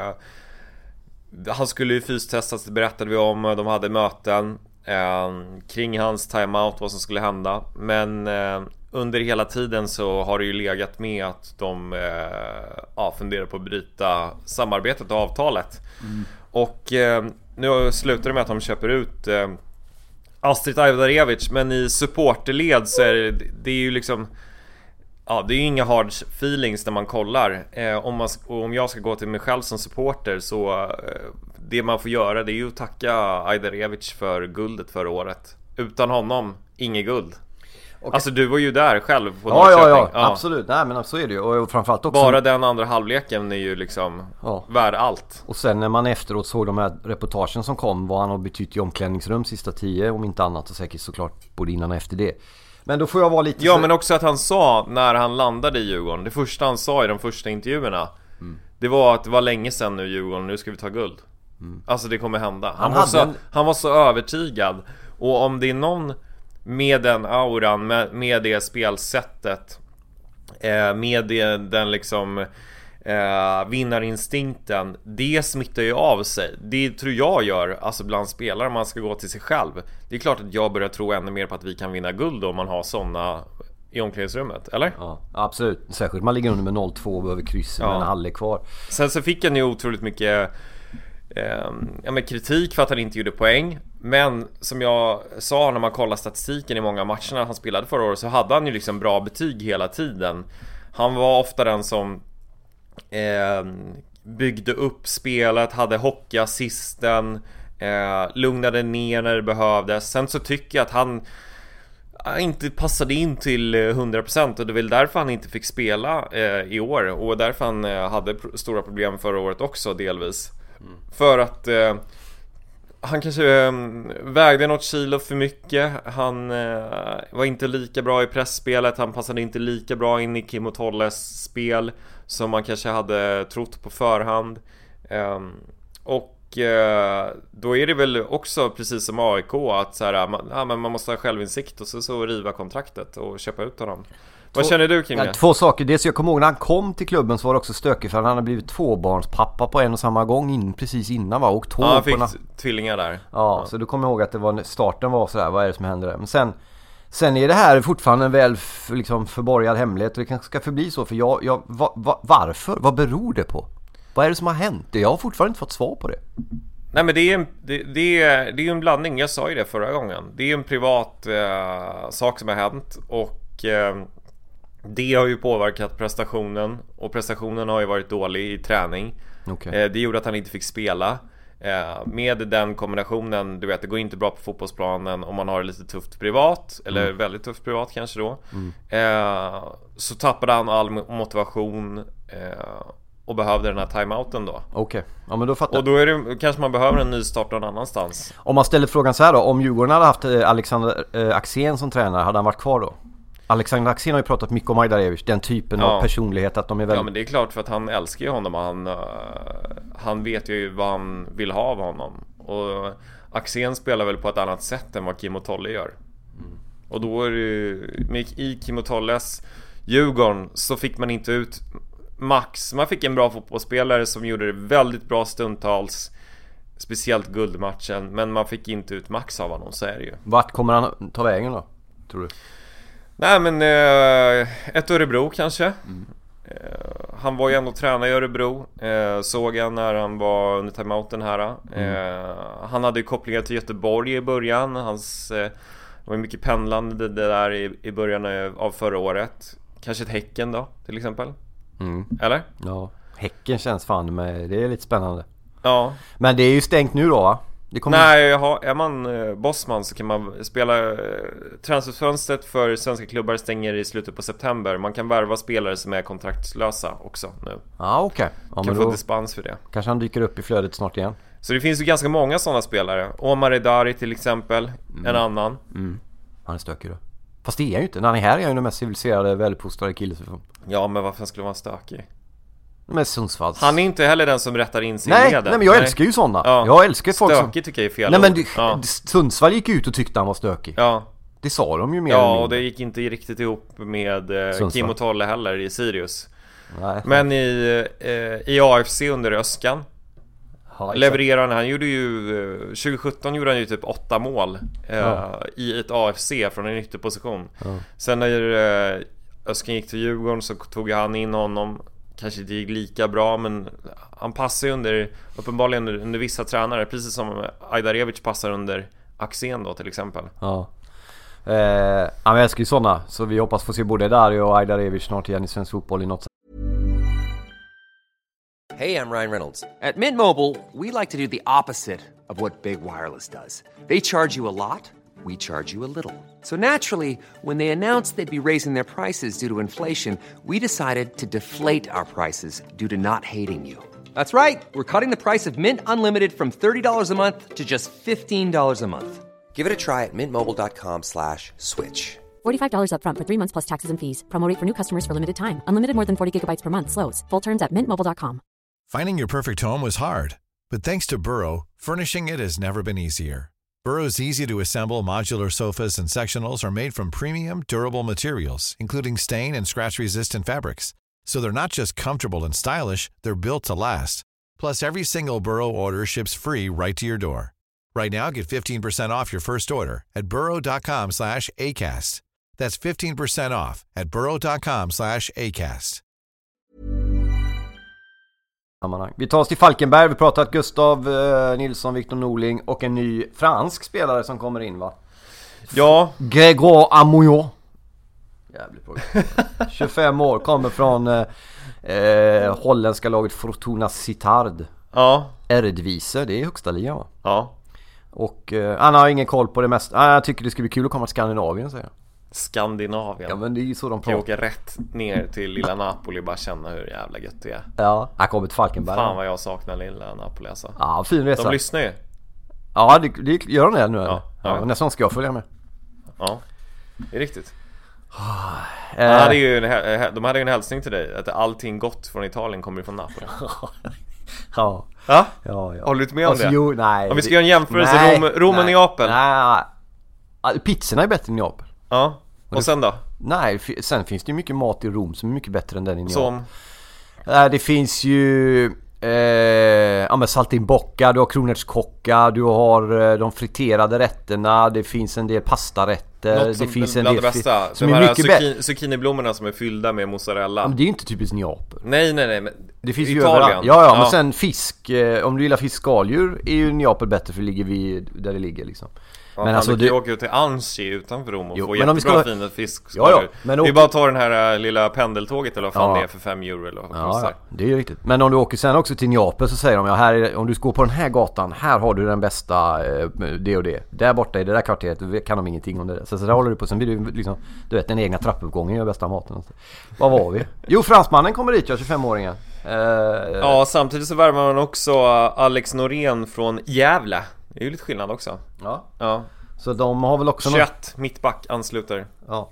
Han skulle ju fystestas, det berättade vi om. De hade möten kring hans timeout, vad som skulle hända. Men under hela tiden så har det ju legat med att de funderar på att bryta samarbetet och avtalet. Och nu slutar det med att de köper ut Astrid Ajdarevic. Men i supporterled så är det är ju liksom... Ja, det är ju inga hard feelings när man kollar. Om jag ska gå till mig själv som supporter, så det man får göra, det är ju att tacka Ajdarevic för guldet förra året. Utan honom, inget guld. Okay. Alltså du var ju där själv på Norrköping.
Ja, absolut. Nej, men så är det ju. Och framförallt också...
Bara den andra halvleken är ju liksom värd allt.
Och sen när man efteråt såg de här reportagen som kom, vad han har betytt i omklädningsrum sista 10, om inte annat, och säkert såklart både innan och efter det. Men då får jag vara lite...
Ja, men också att han sa när han landade i Djurgården, det första han sa i de första intervjuerna, det var att det var länge sedan nu Djurgården, nu ska vi ta guld. Alltså det kommer hända. Han var så övertygad. Och om det är någon med den auran, med det spelsättet, med den liksom vinnarinstinkten, det smittar ju av sig. Det tror jag gör, alltså bland spelare, man ska gå till sig själv. Det är klart att jag börjar tro ännu mer på att vi kan vinna guld om man har såna i omklädningsrummet, eller?
Ja, absolut. Särskilt man ligger under med 0-2 och behöver kryssa med en halvlek kvar.
Sen så fick han ju otroligt mycket kritik för att han inte gjorde poäng. Men som jag sa, när man kollar statistiken i många matcherna han spelade förra året, så hade han ju liksom bra betyg hela tiden. Han var ofta den som byggde upp spelet, hade hockeyassisten, lugnade ner när det behövdes. Sen så tycker jag att han inte passade in till 100%, och det är väl därför han inte fick spela i år, och därför han hade stora problem förra året också delvis. För att han kanske vägde något kilo för mycket. Han var inte lika bra i pressspelet. Han passade inte lika bra in i Kimmo Tolles spel som man kanske hade trott på förhand. Och då är det väl också precis som AIK att så här, men man måste ha självinsikt och så riva kontraktet och köpa ut honom. Vad känner du kring det?
Två saker. Dels jag kommer ihåg när han kom till klubben så var det också stökigt, för han hade blivit tvåbarnspappa på en och samma gång precis innan, va? Och
han fick tvillingar där.
Ja, så du kommer ihåg att det var, starten var sådär, vad är det som händer där? Men sen är det här fortfarande en väl liksom förborgad hemlighet, och det kanske ska förbli så, för varför? Vad beror det på? Vad är det som har hänt? Jag har fortfarande inte fått svar på det.
Nej, men det är en blandning. Jag sa ju det förra gången. Det är en privat sak som har hänt, och det har ju påverkat prestationen, och prestationen har ju varit dålig i träning.
Okay.
Det gjorde att han inte fick spela. Med den kombinationen, du vet, det går inte bra på fotbollsplanen om man har det lite tufft privat, eller väldigt tufft privat kanske då. Så tappade han all motivation och behövde den här timeouten då.
Okej, ja, men då fattar jag.
Och då är det, kanske man behöver en ny start någon annanstans.
Om man ställer frågan så här då, om Djurgården hade haft Alexander Axén som tränare, hade han varit kvar då? Alexander Axén har ju pratat mycket om Ajdarevic, den typen av personlighet, att de är väldigt...
Ja, men det är klart, för att han älskar ju honom, och han vet ju vad han vill ha av honom. Och Axén spelar väl på ett annat sätt än vad Kimmo Tolle gör. Och då är det, i Kimmo Tolles Djurgården så fick man inte ut max. Man fick en bra fotbollsspelare som gjorde det väldigt bra stundtals, speciellt guldmatchen, men man fick inte ut max av honom, så är det ju.
Vart kommer han ta vägen då, tror du?
Nej, men ett Örebro kanske. Han var ju ändå tränare i Örebro, såg jag när han var under timeouten här. Han hade ju kopplingar till Göteborg i början. Det var mycket pendlande det där i början av förra året. Kanske ett Häcken då, till exempel. Eller?
Ja, Häcken känns fan med, det är lite spännande.
Ja.
Men det är ju stängt nu då, va?
Nej, är man bossman så kan man spela. Transferfönstret för svenska klubbar stänger i slutet på september. Man kan värva spelare som är kontraktslösa också nu.
Ja, okej. Ja,
kan få dispens för det.
Kanske han dyker upp i flödet snart igen.
Så det finns ju ganska många sådana spelare. Omar Edari till exempel, en annan.
Han är stökig då. Fast det är han ju inte. När han är här är han ju den mest civiliserade, välpostrade killen.
Ja, men varför skulle man vara stökig?
Men Sundsvalls.
Han är inte heller den som rättar in sig i leden.
Nej, men jag älskar ju sådana. Ja. Jag älskar folk som...
Stökig tycker jag är fel.
Nej, men Sundsvall gick ut och tyckte han var stökig.
Ja.
Det sa de ju mer.
Ja, och det gick inte riktigt ihop med Kimmo Tolle heller i Sirius. Nej. Men i AFC under Öskan levererade han gjorde ju 2017 gjorde han ju typ 8 mål i ett AFC från en ytterposition. Sen när Öskan gick till Djurgården så tog han in honom. Kanske inte gick lika bra, men han passar ju uppenbarligen under vissa tränare, precis som Ajdarevic passar under Axén då till exempel.
Ja. Han älskar ju sådana. Så vi hoppas få se både Dario och Ajdarevic snart igen i svensk fotboll i något.
Hey, I'm Ryan Reynolds. At Mint Mobile, we like to do the opposite of what Big Wireless does. They charge you a lot, we charge you a little. So naturally, when they announced they'd be raising their prices due to inflation, we decided to deflate our prices due to not hating you. That's right. We're cutting the price of Mint Unlimited from $30 a month to just $15 a month. Give it a try at mintmobile.com/switch.
$45 up front for 3 months plus taxes and fees. Promo rate for new customers for limited time. Unlimited more than 40 gigabytes per month slows. Full terms at mintmobile.com.
Finding your perfect home was hard, but thanks to Burrow, furnishing it has never been easier. Burrow's easy-to-assemble modular sofas and sectionals are made from premium, durable materials, including stain and scratch-resistant fabrics. So they're not just comfortable and stylish, they're built to last. Plus, every single Burrow order ships free right to your door. Right now, get 15% off your first order at burrow.com/ACAST. That's 15% off at burrow.com/ACAST.
Vi tar oss till Falkenberg. Vi pratat Gustav Nilsson, Victor Norling och en ny fransk spelare som kommer in, va?
Ja.
Grégoire Amoyon. Jävligt bra. 25 år, kommer från holländska laget Fortuna Sittard.
Ja.
Eredivisie, det är högsta ligan, va?
Ja.
Och han har ingen koll på det mesta. Jag tycker det skulle bli kul att komma till Skandinavien, säger jag.
Skandinavien.
Ja, men det är ju så de
kan
pratar.
åka rätt ner till lilla Napoli och bara känna hur jävla gött det är.
Ja, jag kommer till Falkenberg.
Fan vad jag saknar lilla Napoli, alltså.
Ja, fin resa.
De lyssnar ju.
Ja, det gör de det nu, eller?
Ja.
Nästan ska jag följa med.
Ja, det är riktigt. De hade ju en hälsning till dig att allting gott från Italien kommer från Napoli.
Ja.
Ja?
Ja.
Håller du inte med om det?
Jo, nej.
Om vi ska göra en jämförelse, Rom och Neapel.
Nej. Pizzorna är bättre än Neapel.
Ja. Och sen då?
Nej, sen finns det ju mycket mat i Rom som är mycket bättre än den i Neapel.
Som?
Det finns ju saltimbocca, du har kronärtskocka, du har de friterade rätterna, det finns en del pastarätter.
Något som
det finns
bland
en
det
del
bästa.
som
de
är
här
mycket
zucchiniblommorna som är fyllda med mozzarella.
Men det är ju inte typiskt Neapel.
Nej, men
det finns ju
Italien.
överallt. Ja, men sen fisk, om du gillar fiskskaldjur är ju Neapel bättre, för det ligger vid där det ligger liksom.
Ja,
men
alltså du åker till Annecy utanför Rom och får
men
jättebra fina fisk.
Ja, men
det är bara att ta den här lilla pendeltåget eller vad fan det är för 5 euro eller vad
ja, det är ju riktigt. Men om du åker sen också till Neapel så säger de om du går på den här gatan, här har du den bästa det och det. Där borta i det där kvarteret kan de ingenting om det. Så där håller du på, sen blir du liksom, du vet, den egna trappuppgången gör bästa maten. Vad var vi? Jo, fransmannen kommer dit, 25-åringen.
Ja, samtidigt så värvar man också Alex Norén från Gävle. Det är ju lite skillnad också. Ja.
Så de har väl också
21 mittback ansluter.
Ja.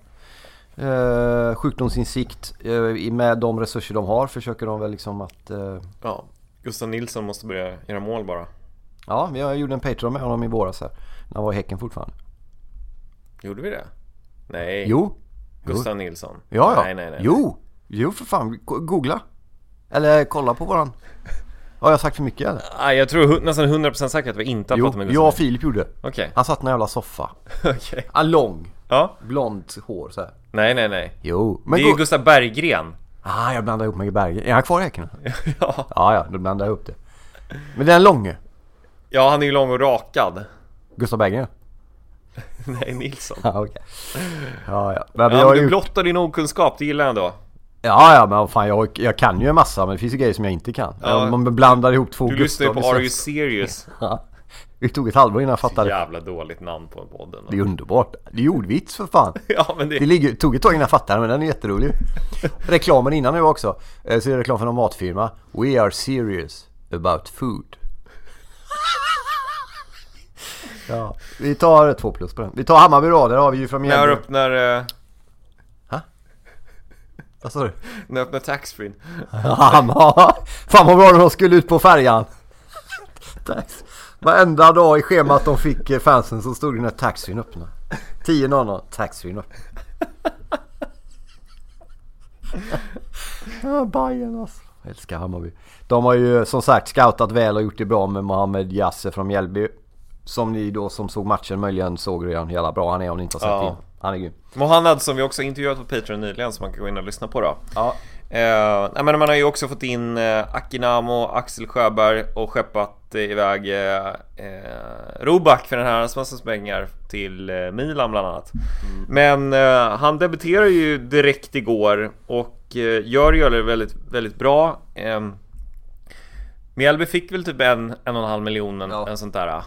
Sjukdomsinsikt med de resurser de har försöker de väl liksom att
Ja, Gustav Nilsson måste börja göra mål bara.
Ja, jag gjorde en Patreon med honom i våras här. När han var i Häcken fortfarande.
Gjorde vi det? Nej.
Jo.
Gustav Nilsson.
Ja.
Nej.
Jo, för fan. Googla. Eller kolla på våran. Har jag sagt för mycket eller?
Nej, jag tror nästan 100% säkert att vi inte har pratat med Gustav.
Jag och Filip gjorde.
Okej.
Han satt i en jävla soffa.
Okej.
Lång.
Ja.
Blont hår så här.
Nej.
Jo.
Men det är ju Gustav Berggren.
Jag blandar ihop med Berggren. Är han kvar i Häcken?
Ja.
Ja, då blandar jag ihop det. Men den långe.
Ja, han är ju lång och rakad.
Gustav Berggren?
Nej, Nilsson.
Ja, okej. Ja.
Men du blottar din okunskap, det gillar jag ändå.
Ja, men fan, jag kan ju en massa, men det finns ju grejer som jag inte kan. Man blandar ihop två
Gustav. Du lyssnar ju på Are You Serious?
Ja. Vi tog ett halvår innan jag fattade.
Jävla dåligt namn på podden.
Det är underbart. Det är ordvits för fan.
Ja, men
tog ett tag innan jag fattade, men den är jätterolig. Reklamen innan nu också. Så är det reklam för någon matfirma. We are serious about food. Ja, vi tar 2+ på den. Vi tar Hammarby då, där har vi ju från
När öppnar...
Vad sa du?
När öppnar taxfree.
Fan vad bra när de skulle ut på färjan. Varenda dag i schemat de fick fansen så stod det när taxfree öppna. 10:00 taxfree öppna. Bayern alltså. Jag älskar Hammarby. De har ju som sagt scoutat väl och gjort det bra med Mohamed Yasse från Mjällby. Som ni då som såg matchen möjligen såg redan hela bra. Han är om ni inte har sett in. Han är grym.
Mohamed som vi också intervjuat på Patreon nyligen, som man kan gå in och lyssna på då.
Ja.
Men man har ju också fått in Akinamo, Axel Sjöberg och skeppat iväg Roback för den här massas pengar till Milan bland annat. Men han debuterar ju direkt igår och gör det väldigt, väldigt bra. Mjällby fick väl typ 1,5 miljoner, en sånt där.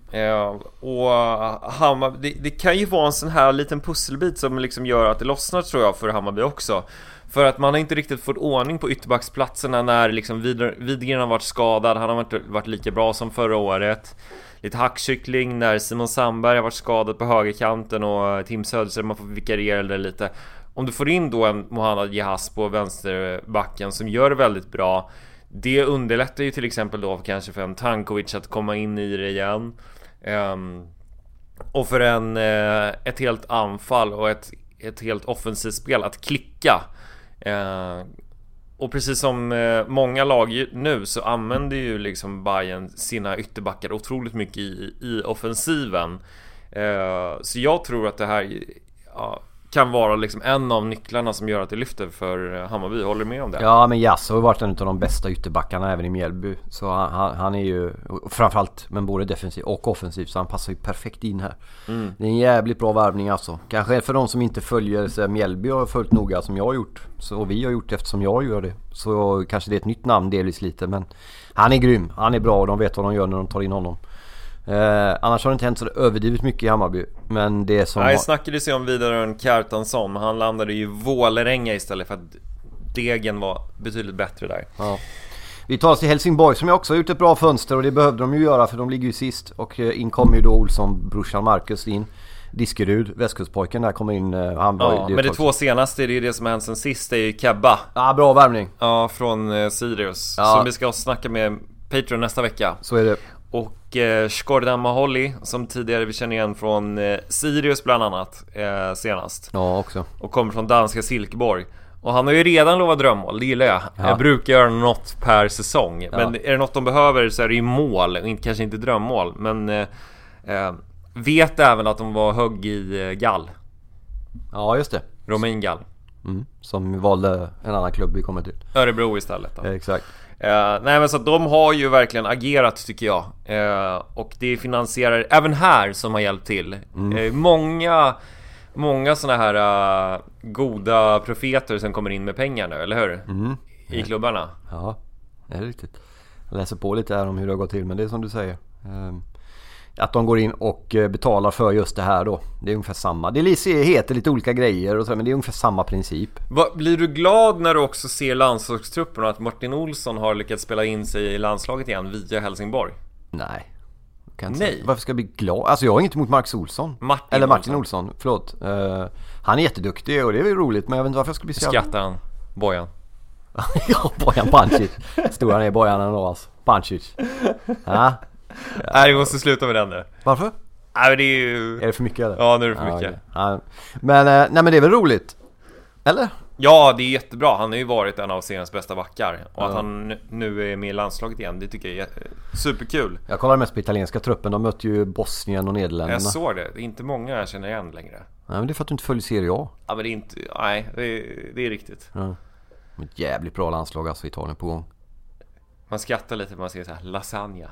Och det kan ju vara en sån här liten pusselbit som liksom gör att det lossnar, tror jag, för Hammarby också. För att man har inte riktigt fått ordning på ytterbacksplatserna när liksom Widgren har varit skadad. Han har varit lika bra som förra året. Lite hackkyckling när Simon Sandberg har varit skadad på högerkanten och Tim Söderström har fått vikariera det lite. Om du får in då en Mohamed Jahas på vänsterbacken som gör det väldigt bra, det underlättar ju till exempel då kanske för en Tankovic att komma in i det igen. Och för ett helt anfall och ett helt offensivt spel att klicka. Och precis som många lag nu så använder ju liksom Bayern sina ytterbackar otroligt mycket i offensiven. Så jag tror att det här kan vara liksom en av nycklarna som gör att det lyfter för Hammarby. Håller du med om det?
Ja, men Jass har varit en av de bästa ytterbackarna även i Mjällby. Så han är ju, framförallt, men både defensiv och offensiv, så han passar ju perfekt in här. Det är en jävligt bra värvning alltså. Kanske för de som inte följer Mjällby och har följt noga som jag har gjort, och vi har gjort eftersom jag gör det, så kanske det är ett nytt namn delvis lite, men han är grym, han är bra och de vet vad de gör när de tar in honom. Annars har det inte hänt så överdrivet mycket i Hammarby. Men det som
snackades ju om vidare en Kjartansson, men han landade ju i Vålerenga istället för att Degen var betydligt bättre där.
Ja. Vi tar oss till Helsingborg som jag också har gjort ett bra fönster, och det behövde de ju göra för de ligger ju sist. Och in kommer ju då Olsson, brorsan Marcus in. Diskerud, västkustpojken där kommer in. Han var
men det två senaste, det är det som har hänt sen sist, är ju Kebba.
Ja, bra värvning.
Ja, från Sirius. Som vi ska snacka med Patreon nästa vecka.
Så är det.
Och Shkodran Maholli, som tidigare vi känner igen från Sirius bland annat senast.
Ja, också. Och
kommer från danska Silkeborg. Och han har ju redan lovat drömmål, det gillar jag. Jag brukar göra något per säsong. Men är det något de behöver så är det ju mål, kanske inte drömmål. Men vet även att de var högg i Gall.
Ja, just det.
Romain Gall.
Som valde en annan klubb vi kommer till.
Örebro istället då.
Exakt.
Nej, men så att de har ju verkligen agerat, tycker jag. Och det finansierar även här som har hjälpt till. Många såna här goda profeter som kommer in med pengar nu, eller hur? I klubbarna.
Ja, det är riktigt. Jag läser på lite här om hur det har gått till, men det är som du säger. Att de går in och betalar för just det här då. Det är ungefär samma. Det heter lite olika grejer och så, men det är ungefär samma princip.
Blir du glad när du också ser landslagstruppen och att Martin Olsson har lyckats spela in sig i landslaget igen via Helsingborg?
Nej. Varför ska jag bli glad? Alltså jag har inget emot Marcus Olsson. Martin Olsson, förlåt. Han är jätteduktig och det är väl roligt, men jag vet inte varför jag ska bli så.
Skrattar han? Bojan?
Ja, Bojan Pancic. Stor han är, Bojan ändå alltså. Pancic. Ja.
Nej, vi måste sluta med den nu.
Varför?
Nej, det är ju...
Är det för mycket eller?
Ja, nu är det för mycket.
Okay. Ja. Men, nej, men det är väl roligt? Eller?
Ja, det är jättebra. Han har ju varit en av seriens bästa backar. Och att han nu är med i landslaget igen, det tycker jag är superkul.
Jag kollar mest på italienska truppen. De möter ju Bosnien och Nederländerna.
Jag såg det. Det är inte många jag känner igen längre.
Nej, men det är för att du inte följer Serie A.
Ja, men det är inte... Nej, det är riktigt.
Ja. Ett jävligt bra landslag alltså, Italien på gång.
Man skrattar lite när man säger så här, lasagna.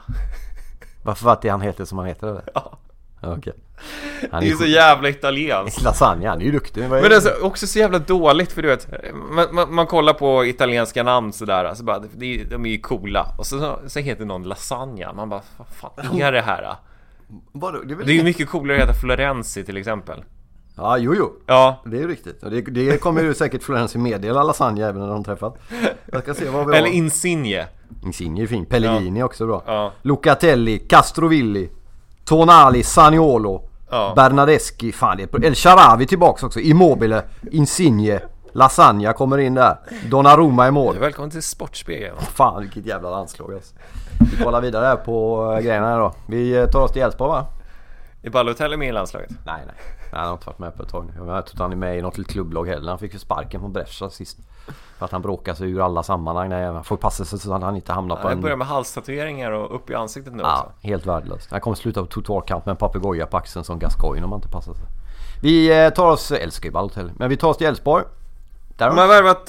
Varför var det han heter som han heter eller?
Ja.
Okay.
Det är så jävla italienskt.
Lasagna, han är ju duktig.
Men det är också så jävla dåligt, för du vet, man kollar på italienska namn sådär, alltså bara, de är ju coola. Och så heter någon lasagna. Man bara, vad fan är det här? Det är ju mycket coolare att heta Florenzi till exempel.
Ja, jo.
Ja.
Det är ju riktigt. Och det kommer ju säkert Florenzi meddela lasagna även när de träffat. Jag ska se vad vi har.
Eller Insigne.
Insigne är fin. Pellegrini också bra.
Ja.
Locatelli, Castrovilli, Tonali, Saniolo, Bernadeschi, fan det är El Sharawi tillbaks också, Immobile, Insigne, Lasagna kommer in där, Donnarumma i mål.
Välkommen till Sportspegeln.
Fan vilket jävla landslag alltså. Vi kollar vidare här på grejerna här då. Vi tar oss till Elfsborg va?
Är Balotelli med i landslaget?
Nej. Han har inte varit med på ett tag nu. Jag tror att han är med i något klubblag heller. Han fick ju sparken på Brescia sist. För att han bråkar sig ur alla sammanhang. Nej, han får passa sig så att han inte hamnar på
en... börjar med halstatueringar och upp i ansiktet nu också.
Helt värdelöst. Han kommer sluta på totalkamp med en papegoja på axeln som Gascoigne om man inte passar sig. Vi tar oss... älskar ju Balotelli. Men vi tar oss till Elfsborg.
De har värvat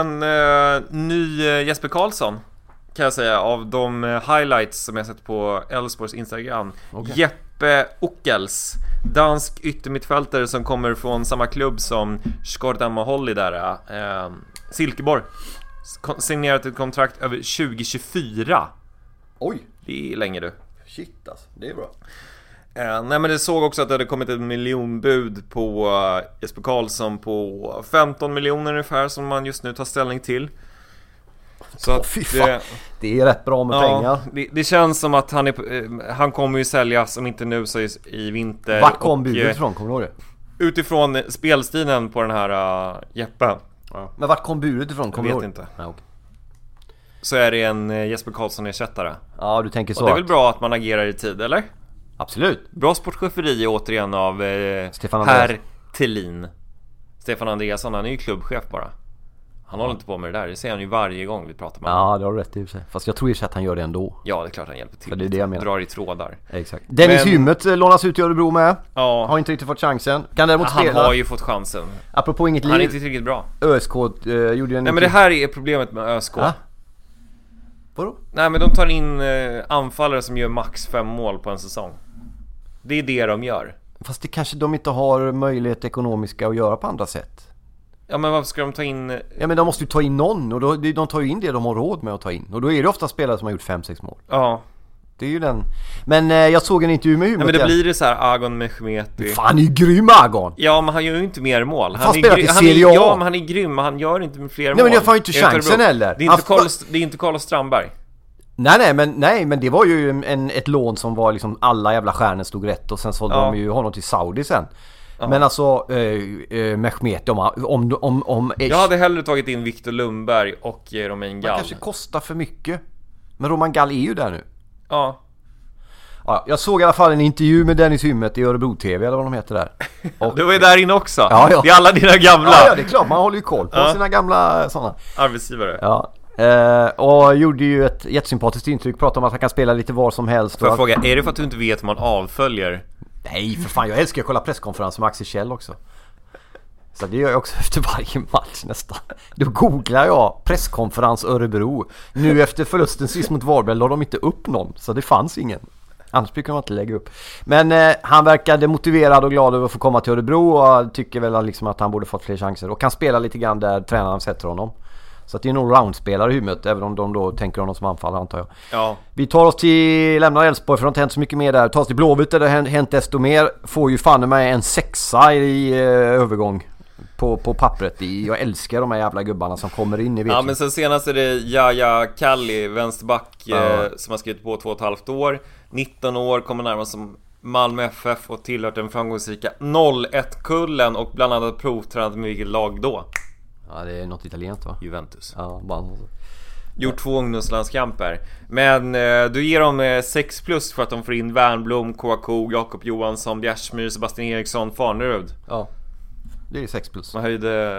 en ny Jesper Karlsson, kan jag säga, av de highlights som jag sett på Elfsborgs Instagram. Okay. Jeppe Ockels, dansk yttermittfältare som kommer från samma klubb som Skårdamma Holly där, Silkeborg. Signerat ett kontrakt över 2024.
Oj,
det är länge du.
Shit alltså, det är bra.
Nej, men det såg också att det hade kommit ett miljonbud på Jesper Karlsson på 15 miljoner ungefär, som man just nu tar ställning till. Så att,
det är rätt bra med pengar.
Det känns som att han kommer ju säljas, om inte nu så i vinter.
Vart kom budet ifrån, kommer du ihåg det?
Utifrån spelstilen på den här Jeppe.
Ja. Men vart kom budet ifrån?
Jag vet inte.
Nej, okay.
Så är det en Jesper Karlsson-ersättare.
Ja, du tänker så.
Och det är väl bra att man agerar i tid, eller?
Absolut.
Bra sportcheferi återigen av herr Thelin. Stefan Andreasson, han är ju klubbchef bara. Han håller inte på med det där. Det ser han ju varje gång vi pratar med honom.
Ja, det har du rätt i sig. Fast jag tror ju att han gör det ändå.
Ja, det är klart han hjälper till.
Det är det jag menar.
Drar i trådar.
Exakt. Dennis Hymmet lånas ut i Örebro med. Ja. Har inte riktigt fått chansen. Kan däremot spela.
Han har ju fått chansen.
Apropå inget liv.
Han är inte riktigt bra.
ÖSK gjorde en...
Nej, men det här är problemet med ÖSK.
Vadå?
Nej, men de tar in anfallare som gör max 5 mål på en säsong. Det är det de gör.
Fast det kanske de inte har möjlighet ekonomiska att göra på andra sätt.
Ja, men varför ska de ta in...
Ja, men de måste ju ta in någon. Och då, de tar ju in det de har råd med att ta in. Och då är det ofta spelare som har gjort 5-6 mål.
Ja.
Det är ju den. Men jag såg en intervju med Hymmet.
Ja, men det blir det så här, Agon Mehmeti.
Fan, är ju grym Agon.
Ja, men han gör ju inte mer mål.
Han spelar i Serie A.
Ja, men han är grym, men han gör inte fler mål.
Nej, men jag får inte chansen heller.
Det är inte Carlos Strandberg.
Nej, men det var ju ett lån som var liksom alla jävla stjärnor stod rätt. Och sen sålde de ju honom till Saudi sen. Men alltså Mehmeti om
jag hade hellre tagit in Victor Lundberg och Romain Gall.
Det kanske kostar för mycket. Men Romain Gall är ju där nu.
Ja,
jag såg i alla fall en intervju med Dennis Hymmet i Örebro TV eller vad de heter där.
Och du var ju där inne också.
Ja.
Det är alla dina gamla.
Ja, det är klart, man håller ju koll på sina gamla sådana
arbetsgivare.
Ja. Och gjorde ju ett jättesympatiskt intryck. Pratade om att han kan spela lite var som helst.
Får jag fråga, är det för att du inte vet hur man avföljer?
Nej, för fan, jag älskar att kolla presskonferenser med Axel Kjell också. Så det gör jag också efter varje match nästan. Då googlar jag presskonferens Örebro. Nu efter förlusten sist mot Varberg la de inte upp någon. Så det fanns ingen. Annars brukar man inte lägga upp. Men han verkade motiverad och glad över att få komma till Örebro. Och tycker väl liksom att han borde fått fler chanser. Och kan spela lite grann där tränaren sätter honom. Så att det är nog roundspelare i Hymmet, även om de då tänker honom som anfallare, antar jag.
Ja.
Vi tar oss till, lämnar Elfsborg för det har inte hänt så mycket mer där. Tar oss till Blåvitt där det har hänt desto mer. Får ju fan med en 6:a i övergång på pappret. Jag älskar de här jävla gubbarna som kommer in i vet.
Ja, men sen senast är det Jaja Kalli, vänsterback, som har skrivit på 2,5 år. 19 år, kommer närmast som Malmö FF och tillhört den framgångsrika 01-kullen och bland annat provtränat med vilket lag då?
Ja, det är något italienskt, va?
Juventus.
Ja, bara så.
Gjort 2 ungdomslandskamper. Men du ger dem 6+ för att de får in Wernbloom, Kouakou, Jakob Johansson, Bjärsmyr, Sebastian Eriksson, Farnerud.
Ja, det är 6+.
Man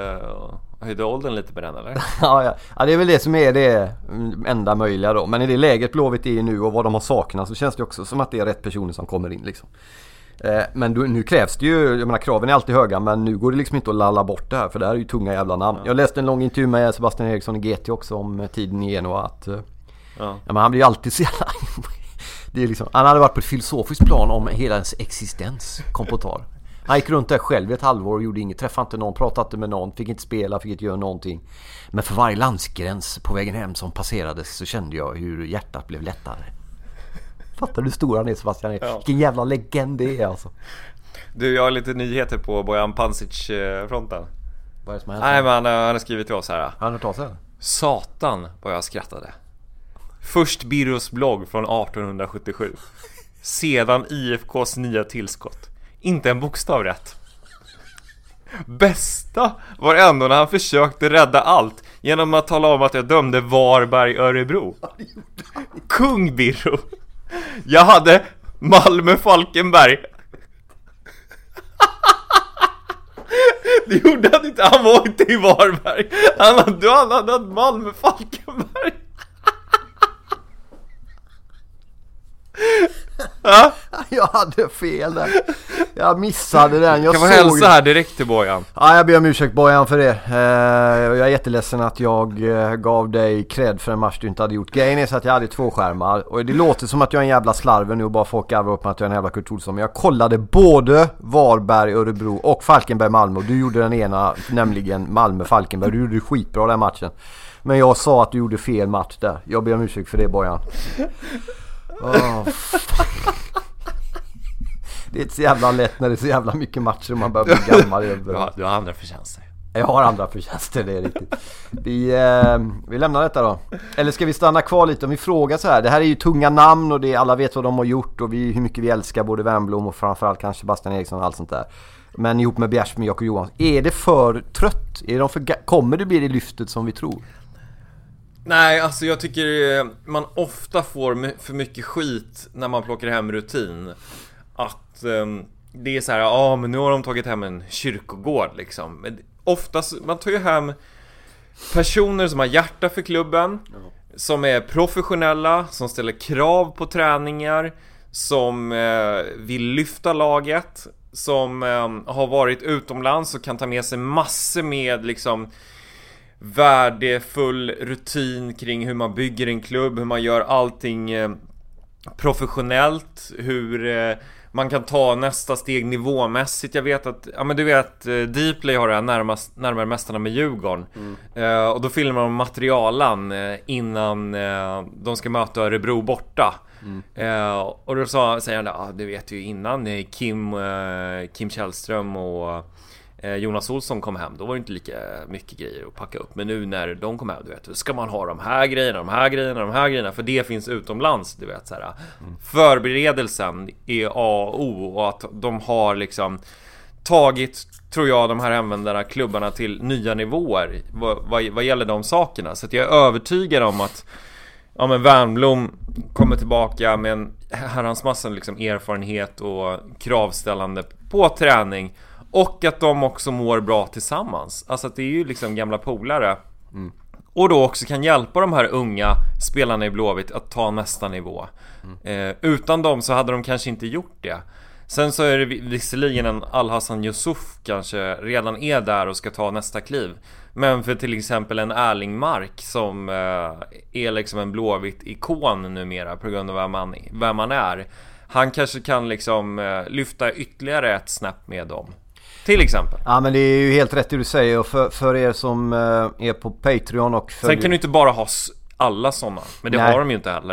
höjde åldern lite med den, eller?
Ja, det är väl det som är det enda möjliga då. Men i det läget Blåvitt är nu och vad de har saknat, så känns det också som att det är rätt personer som kommer in liksom. Men nu krävs det ju, jag menar, kraven är alltid höga, men nu går det liksom inte att lalla bort det här, för det här är ju tunga jävla namn. Jag läste en lång intervju med Sebastian Eriksson i GT också om tiden i Genoa att men han blir ju alltid så jävla det är liksom, han hade varit på ett filosofiskt plan om hela ens existens, kom på tal. Han gick runt där själv i ett halvår och gjorde inget, träffade inte någon, pratade inte med någon, fick inte spela, fick inte göra någonting. Men för varje landsgräns på vägen hem som passerades så kände jag hur hjärtat blev lättare. Fattar du stora han är, Sebastian? Ja. Vilken jävla legend det är alltså.
Du, jag har lite nyheter på Bojan Pancic-fronten.
Vad är det som har hänt?
Nej, men han har skrivit till oss här.
Han har tagit sig.
Satan vad jag skrattade. Först Birros blogg från 1877. Sedan IFKs nya tillskott. Inte en bokstav rätt. Bästa var ändå när han försökte rädda allt genom att tala om att jag dömde Varberg Örebro. Kung Birro. Jag hade Malmö Falkenberg. Det gjorde han inte. Han var inte i Varberg. Han hade Malmö Falkenberg.
Jag hade fel där. Jag missade den. Jag
kan få hälsa här direkt till Bojan.
Ja, jag ber om ursäkt Bojan för det. Jag är jätteledsen att jag gav dig cred för en match du inte hade gjort. Grejen är så att jag hade 2 skärmar. Och det låter som att jag är en jävla slarver nu och bara folk garvar upp att jag är en jävla Kurt Olsson. Men jag kollade både Varberg, Örebro och Falkenberg, Malmö. Och du gjorde den ena, nämligen Malmö-Falkenberg. Du gjorde det skitbra den matchen. Men jag sa att du gjorde fel match där. Jag ber om ursäkt för det Bojan. Det är så jävla lätt när det är så jävla mycket matcher och man börjar bli gammal.
Du har andra förtjänster.
Jag har andra förtjänster, det är riktigt. Vi lämnar detta då. Eller ska vi stanna kvar lite om vi frågar så här. Det här är ju tunga namn och alla vet vad de har gjort och hur mycket vi älskar både Wernbloom och framförallt kanske Sebastian Eriksson och allt sånt där. Men ihop med Bjärsmyr, Jakob Johansson. Är det för trött? Kommer det bli det lyftet som vi tror?
Nej, alltså jag tycker man ofta får för mycket skit när man plockar hem rutin. Att det är så här, men nu har de tagit hem en kyrkogård liksom. Men oftast, man tar ju hem personer som har hjärta för klubben, som är professionella, som ställer krav på träningar, som vill lyfta laget, som har varit utomlands och kan ta med sig massor med liksom värdefull rutin kring hur man bygger en klubb, hur man gör allting professionellt, hur man kan ta nästa steg nivåmässigt. Jag vet att, Dplay har det här närmare mästarna med Djurgården. Och då filmar de materialan innan de ska möta Örebro borta. Och då säger han, du vet ju innan Kim Källström och Jonas Olsson kom hem, då var det inte lika mycket grejer att packa upp. Men nu när de kom hem, du vet, ska man ha de här grejerna, för det finns utomlands, du vet så här. Förberedelsen är A och O, och att de har liksom tagit, tror jag, de här hemvändarna klubbarna till nya nivåer vad gäller de sakerna. Så att jag är övertygad om att Wernbloom kommer tillbaka med en herrans massa liksom erfarenhet och kravställande på träning. Och att de också mår bra tillsammans. Alltså att det är ju liksom gamla polare. Och då också kan hjälpa de här unga spelarna i Blåvitt att ta nästa nivå. Utan dem så hade de kanske inte gjort det. Sen så är det visserligen en Al-Hassan Yusuf kanske redan är där och ska ta nästa kliv. Men för till exempel en Erling Mark som är liksom en Blåvitt-ikon numera på grund av vem man är. Han kanske kan liksom lyfta ytterligare ett snäpp med dem. Till exempel.
Ja, men det är ju helt rätt det du säger. Och för er som är på Patreon och
sen kan du inte bara ha alla sådana. Men det har de ju inte heller.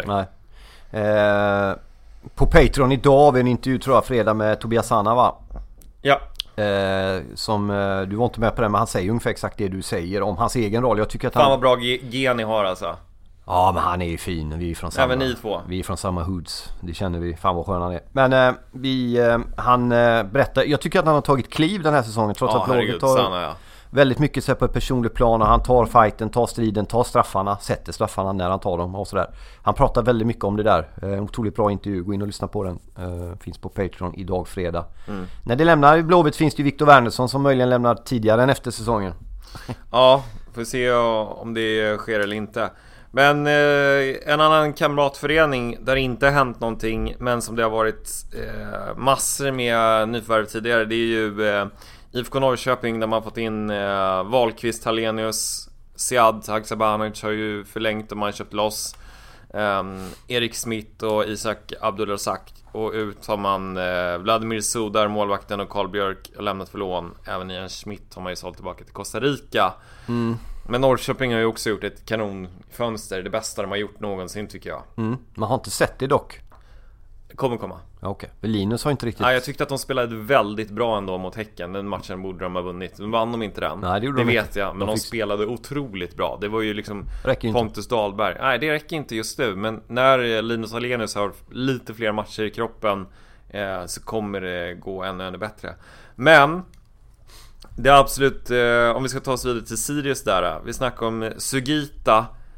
Nej. På Patreon idag har vi en intervju, tror jag, fredag med Tobias Sanna, va?
Ja.
Som du var inte med på det, men han säger ungefär exakt det du säger om hans egen roll. Jag tycker att
fan vad bra gen ni har alltså.
Ja, men han är ju fin. Vi är från samma,
även ni två.
Vi är från samma hoods. Det känner vi. Fan vad skön han är. Men han berättar, jag tycker att han har tagit kliv den här säsongen, trots att Blåvitt tar väldigt mycket så på ett personligt plan, och han tar fighten, tar striden, tar straffarna, sätter straffarna när han tar dem och sådär. Han pratar väldigt mycket om det där. Otroligt bra intervju. Gå in och lyssna på den. Finns på Patreon idag fredag. När det lämnar Blåvitt finns det ju Viktor Wernersson som möjligen lämnar tidigare än efter säsongen.
Ja, får se om det sker eller inte. Men en annan kamratförening där det inte hänt någonting, men som det har varit massor med nyförvärv tidigare, det är ju IFK Norrköping, där man fått in Wahlqvist, Hallenius, Sead Haksabanovic har ju förlängt och man har köpt loss Erik Smith och Isak Abdulrazak, och ut har man Vladimir Sudar, målvakten, och Carl Björk har lämnat för lån. Även Ian Schmidt har man ju sålt tillbaka till Costa Rica. Men Norrköping har ju också gjort ett kanonfönster, det bästa de har gjort någonsin, tycker jag.
Man har inte sett det dock.
Kommer komma.
Okej. Linus har inte riktigt...
Nej, jag tyckte att de spelade väldigt bra ändå mot Häcken. Den matchen borde de ha vunnit. De vann de inte den.
Nej, det
vet jag. Men de spelade otroligt bra. Det var ju liksom Pontus Dahlberg. Nej, det räcker inte just nu. Men när Linus Hallenius har lite fler matcher i kroppen så kommer det gå ännu bättre. Men det är absolut, om vi ska ta oss vidare till Sirius där. Vi snackar om Sugita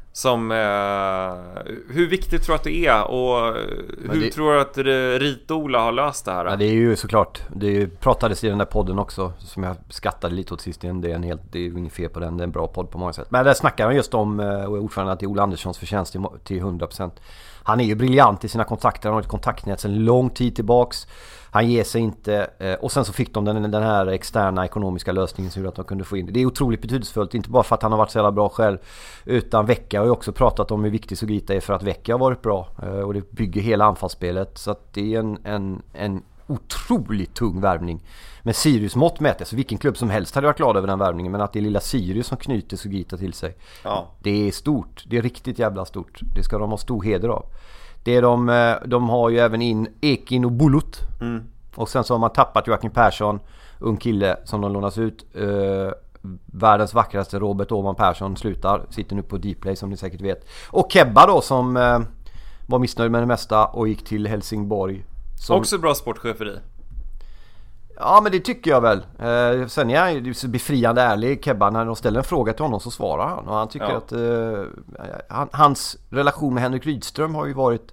Som, hur viktigt tror du att det är? Och hur tror du att Rit-Ola har löst det här?
Ja, det är ju såklart, det pratades i den där podden också, som jag skattade lite åt sist igen. Det är ju inget fel på den, det är en bra podd på många sätt. Men där snackar han just om, och ordförande, att det är Ola Anderssons förtjänst till 100%. Han är ju briljant i sina kontakter, han har ett kontaktnät sedan lång tid tillbaks. Han ger sig inte, och sen så fick de den här externa ekonomiska lösningen som gjorde att de kunde få in det. Det är otroligt betydelsefullt, inte bara för att han har varit så jävla bra själv, utan Vecchia har ju också pratat om hur viktig Sugita är för att Vecchia har varit bra, och det bygger hela anfallsspelet, så att det är en otroligt tung värvning. Men Sirius mått mäter, så vilken klubb som helst hade varit glad över den värvningen, men att det är lilla Sirius som knyter Sugita till sig, det är stort, det är riktigt jävla stort, det ska de ha stor heder av. Det de har ju även in Ekin och Bulut. Och sen så har man tappat Joakim Persson, ung kille som de lånas ut. Världens vackraste Robert Åhman Persson sitter nu på Dplay som ni säkert vet. Och Kebba då som var missnöjd med det mesta och gick till Helsingborg.
Också bra sportcheferi.
Ja, men det tycker jag väl. Sen är han ju befriande ärlig, Kebba. När de ställer en fråga till honom så svarar han. Och han tycker att hans relation med Henrik Rydström har ju varit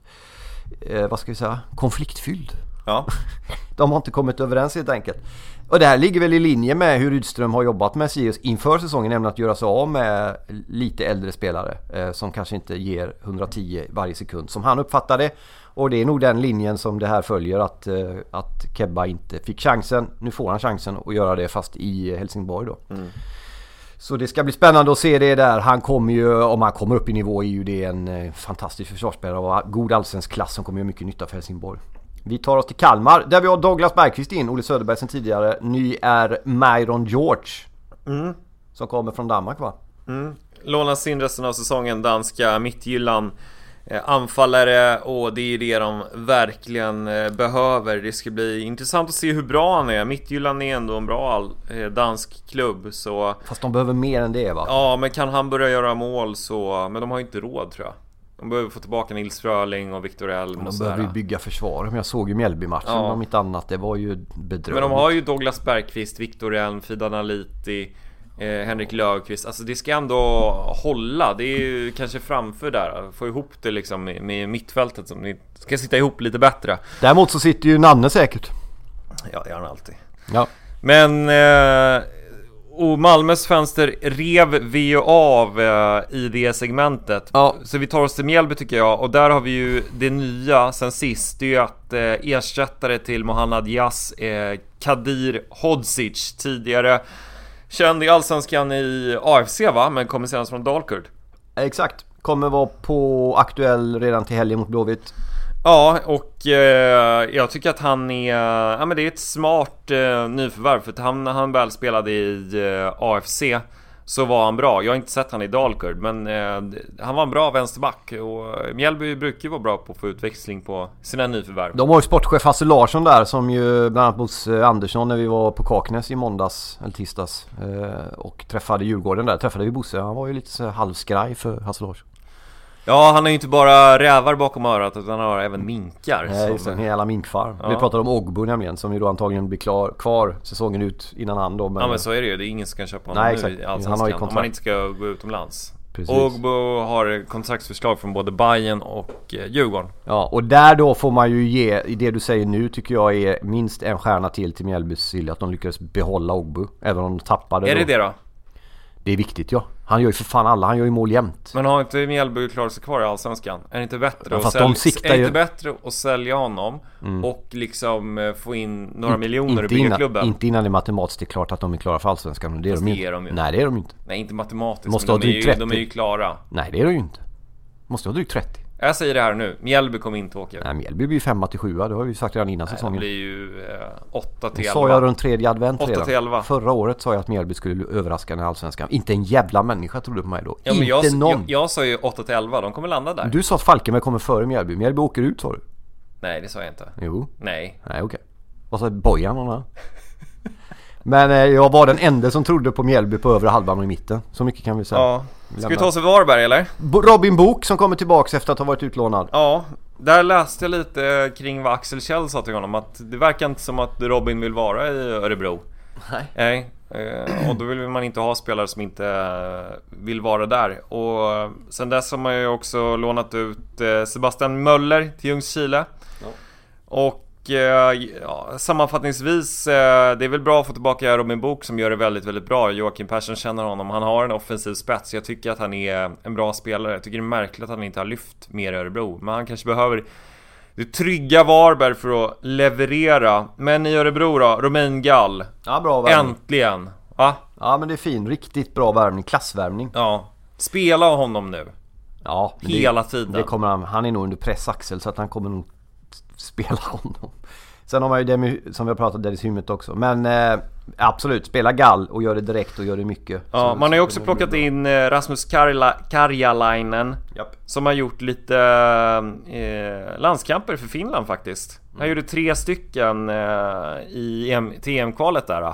konfliktfylld.
Ja.
De har inte kommit överens helt enkelt. Och det här ligger väl i linje med hur Rydström har jobbat med Sirius inför säsongen, nämligen att göra sig av med lite äldre spelare som kanske inte ger 110 varje sekund som han uppfattar det. Och det är nog den linjen som det här följer, att Kebba inte fick chansen. Nu får han chansen att göra det, fast i Helsingborg då. Så det ska bli spännande att se det där. Han kommer ju, om han kommer upp i nivå, är ju det en fantastisk försvarsspelare och god allsvensk klass som kommer göra mycket nytta för Helsingborg. Vi tar oss till Kalmar, där vi har Douglas Bergqvist in, Olle Söderberg sen tidigare. Ny är Myron George, som kommer från Danmark, va?
Lånas in resten av säsongen, danska mittgyllan, anfallare, och det är det de verkligen behöver. Det ska bli intressant att se hur bra han är. Mittgyllan är ändå en bra dansk klubb, så...
Fast de behöver mer än det, va?
Ja, men kan han börja göra mål så... Men de har inte råd, tror jag. De behöver få tillbaka Nils Fröling och Viktor Elm.
De behöver ju bygga försvar. Men jag såg ju Mjällby-matchen, om inte annat. Det var ju bedrövligt.
Men de har ju Douglas Bergqvist, Viktor Elm, Fidan Aliti, Henrik Löfqvist. Alltså det ska ändå hålla. Det är ju kanske framför där. Få ihop det liksom med mittfältet, som ni ska sitta ihop lite bättre.
Däremot så sitter ju Nanne säkert.
Ja, det gör han alltid.
Ja.
Men... och Malmös fönster rev vi ju av i det segmentet. Så vi tar oss till Mjällby, tycker jag. Och där har vi ju det nya sen sist. Det är ju att ersättare till Mohamed Yas, Kadir Hodzic, tidigare känd i Allsvenskan i AFC, va? Men kommer senast från Dalkurd.
Exakt, kommer vara på aktuell redan till helgen mot Blåvitt.
Ja, och jag tycker att han är... Ja, men det är ett smart nyförvärv. För att han väl spelade i AFC, så var han bra. Jag har inte sett han i Dalkurd, men han var en bra vänsterback. Och Mjällby brukar ju vara bra på att få utväxling på sina nyförvärv.
De har ju sportchef Hasse Larsson där, som ju bland annat hos Andersson, när vi var på Kaknäs i måndags eller tisdags och träffade Djurgården där. Träffade vi Bosse. Han var ju lite så halvskraj för Hasse Larsson.
Ja, han är ju inte bara rävar bakom örat, utan han har även minkar.
Nej, just en hela minkfarm. Ja. Vi pratade om Ogbu nämligen, som ju då antagligen blir kvar säsongen ut innan han då. Men...
Ja, men så är det ju. Det är ingen som kan köpa honom nu i Allsvenskan om man inte ska gå utomlands. Precis. Ogbu har kontraktsförslag från både Bayern och Djurgården.
Ja, och där då får man ju ge, i det du säger nu, tycker jag är minst en stjärna till Mjällbys sida, att de lyckades behålla Ogbu, även om de tappade.
Är det det då?
Det är viktigt, ja. Han gör ju för fan alla, han gör ju mål jämt.
Men har inte Mjällby klarat sig kvar i Allsvenskan? Är det inte bättre, bättre att sälja honom och liksom få in några miljoner i byggarklubben?
Inte innan det matematiskt är klart att de är klara för Allsvenskan. Det är de inte. Nej, det är de inte.
Nej, inte matematiskt.
Måste ha drygt 30.
De är ju klara.
Nej, det är de ju inte. Måste ha drygt 30.
Jag säger det här nu. Mjällby kommer inte åka.
Nej, Mjällby blir 5-7. Det har vi sagt redan innan säsongen.
Det blir ju 8-11.
Det sa jag runt 3 advent
8-11.
Förra året sa jag att Mjällby skulle överraska den Allsvenskan. Inte en jävla människa trodde på mig då.
Ja, men
inte någon.
Jag sa ju 8-11. De kommer landa där.
Du sa att Falkenberg kommer före Mjällby. Mjällby åker ut, sa du.
Nej, det sa jag inte.
Jo.
Nej,
okej. Vad sa Bojan hon? Men jag var den enda som trodde på Mjällby på övre halvan och i mitten. Så mycket kan vi säga.
Ja. Ska vi ta oss till Varberg, eller?
Robin Book som kommer tillbaka efter att ha varit utlånad.
Ja, där läste jag lite kring vad Axel Kjell sa till honom. Att det verkar inte som att Robin vill vara i Örebro.
Nej.
Och då vill man inte ha spelare som inte vill vara där. Och sen dess har man ju också lånat ut Sebastian Möller till Ljungskile. Och sammanfattningsvis, det är väl bra att få tillbaka Robin Book som gör det väldigt, väldigt bra. Joakim Persson känner honom. Han har en offensiv spets. Jag tycker att han är en bra spelare. Jag tycker det är märkligt att han inte har lyft mer i Örebro. Men han kanske behöver det trygga Varberg för att leverera. Men i Örebro då, Romain Gall.
Ja, bra värvning.
Äntligen. Va?
Ja, men det är fin. Riktigt bra värvning. Klassvärvning.
Ja. Spela honom nu.
Ja,
hela tiden.
Det kommer han är nog under press, Axel, så att han kommer nog spela honom. Sen har man ju det som vi har pratat Dennis Hymmet också. Men absolut, spela Gall och gör det direkt och gör det mycket.
Ja, man har ju också plockat in Rasmus Karjalainen.
Japp.
Som har gjort lite landskamper för Finland faktiskt. Han gjorde 3 stycken till EM-kvalet där.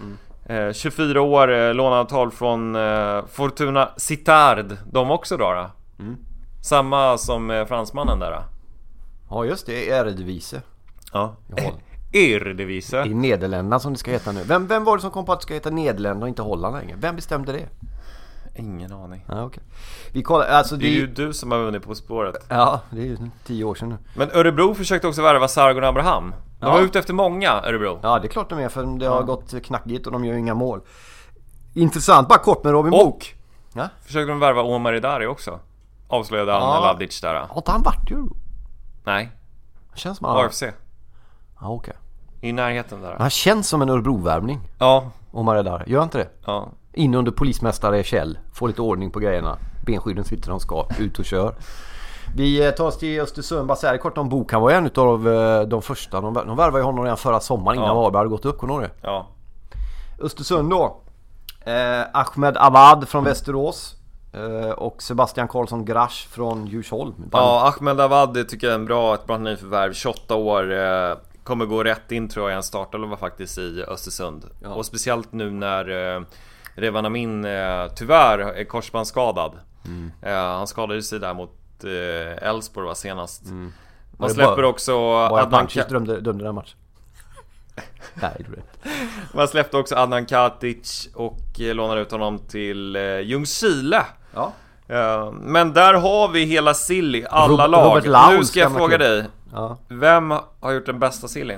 24 år, låneavtal från Fortuna Sittard. De också då. Samma som fransmannen där.
Ja, just det, Eredivisie.
Ja. Eredivisie.
I Nederländerna som det ska heta nu. Vem var det som kom på att det ska heta Nederländerna och inte Holland längre? Vem bestämde det?
Ingen aning.
Ja, okej. Vi kollar, alltså
det är ju du som har vunnit På spåret.
Ja, det är ju 10 år sedan nu.
Men Örebro försökte också värva Sargon Abraham. De var ute efter många, Örebro.
Ja, det är klart de är, för det har gått knackigt och de gör inga mål. Intressant, bara kort med Robin Book. Ja?
Försökte de värva Omar Idari också. Avslöjade Anna Lavdic där.
Har inte han varit ju?
Nej.
Han känns som
AFC.
Ja, okej.
I närheten där.
Han känns som en Örebro-värvning.
Ja.
Omar där. Gör inte det?
Ja.
In under polismästare Kjell. Få lite ordning på grejerna. Benskydden sitter de ska. Ut och kör. Vi tar oss till Östersund. Bara säga kort om Book. Han var ju en av de första. De värvade ju honom redan förra sommaren innan Varberg hade gått upp. Kommer du?
Ja.
Östersund då. Ahmed Awad från Västerås. Och Sebastian Karlsson Grasch från Djursholm.
Ja, Ahmed Awad tycker jag är ett bra nyförvärv. 28 år. Kommer gå rätt in tror jag. En startelva faktiskt i Östersund. Ja. Och speciellt nu när Revan Amin tyvärr är korsbandsskadad. Han skadade sig där mot Elfsborg var senast. Man släpper också
Adnan dömde den matchen. Nej,
man släppte också Adnan Katic och lånar ut honom till Ljungskile.
Ja.
Men där har vi hela silly, alla lag. Nu ska jag fråga dig.
Ja.
Vem har gjort den bästa sillyn?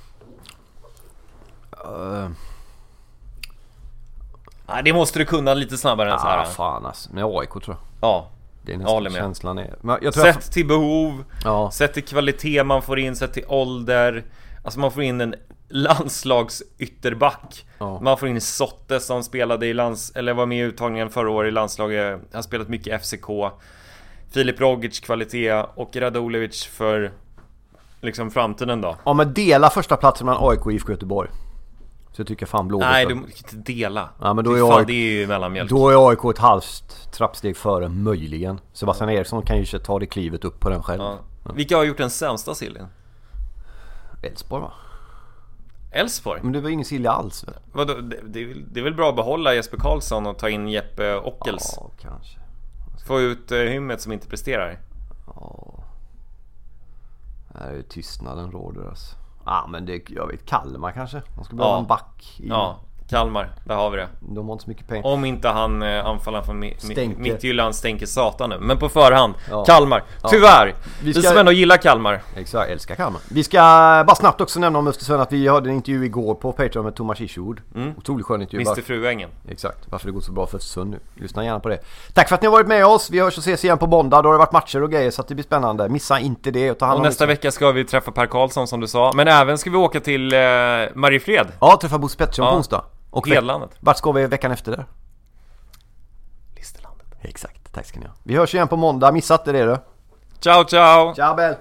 Det måste du kunna lite snabbare än så här.
Fan alltså, med AIK tror jag.
Ja.
Det är nästan känslan är. Men jag tror
sett till behov, sett till kvalitet man får in, sett till ålder. Alltså man får in en landslagsytterback. Man får in Sotte som spelade i eller var med i uttagningen förra året i landslaget. Han har spelat mycket FCK. Filip Rogic kvalitet och Radulovic för liksom framtiden då.
Ja, men dela första platsen mellan AIK och IFK Göteborg. Så jag tycker fan Blåvitt.
Nej, du kan inte dela.
Ja, men då är AIK,
det är ju mellanmjölk.
Då är AIK ett halvt trappsteg före möjligen. Sebastian Eriksson kan ju inte ta det klivet upp på den själv.
Ja. Vilka har gjort den sämsta sillen?
Elfsborg va?
Elfsborg?
Men det var ingen silja alls.
Vadå? Det är väl bra att behålla Jesper Karlsson och ta in Jeppe Ockels.
Ja, kanske.
Få ut Hymmet som inte presterar.
Ja. Det är ju tystnaden råder alltså. Men jag vet, Kalmar kanske. De ska behöva en back i...
Ja, Kalmar, där har vi det.
De har inte så mycket pengar.
Om inte han anfallar från Midtjylland stänker satan nu. Men på förhand, Kalmar. Tyvärr, vi som ändå gillar Kalmar.
Exakt, älskar Kalmar. Vi ska bara snabbt också nämna om Östersund att vi hade en intervju igår på Patreon med Thomas Isherwood. Otroligt skön intervju.
Mr. Fruängen.
Exakt, varför det går så bra för Östersund nu. Lyssna gärna på det. Tack för att ni har varit med oss. Vi hörs och ses igen på måndag. Då har det varit matcher och grejer så att det blir spännande. Missa inte det. Och
nästa vecka ska vi träffa Per Karlsson som du sa. Men även ska vi åka till Mariefred.
Ja, träffa Bosse Pettersson på onsdag. Och
Hedlandet.
Vart ska vi veckan efter det?
Listerlandet.
Exakt, tack ska ni ha. Vi hörs igen på måndag, missat det du.
Ciao, ciao.
Ciao, Bell.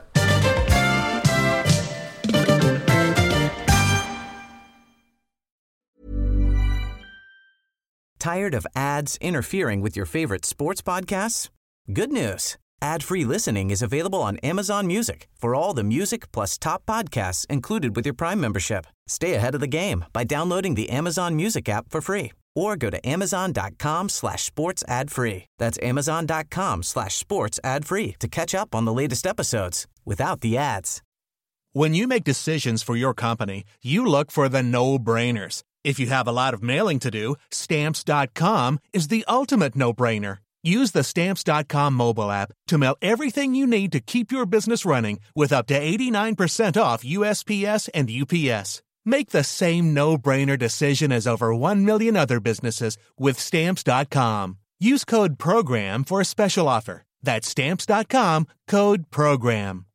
Tired of ads interfering with your favorite sports podcasts? Good news. Ad-free listening is available on Amazon Music for all the music plus top podcasts included with your Prime membership. Stay ahead of the game by downloading the Amazon Music app for free or go to amazon.com/sports ad free. That's amazon.com/sports ad free to catch up on the latest episodes without the ads.
When you make decisions for your company, you look for the no-brainers. If you have a lot of mailing to do, Stamps.com is the ultimate no-brainer. Use the Stamps.com mobile app to mail everything you need to keep your business running with up to 89% off USPS and UPS. Make the same no-brainer decision as over 1 million other businesses with Stamps.com. Use code PROGRAM for a special offer. That's Stamps.com, code PROGRAM.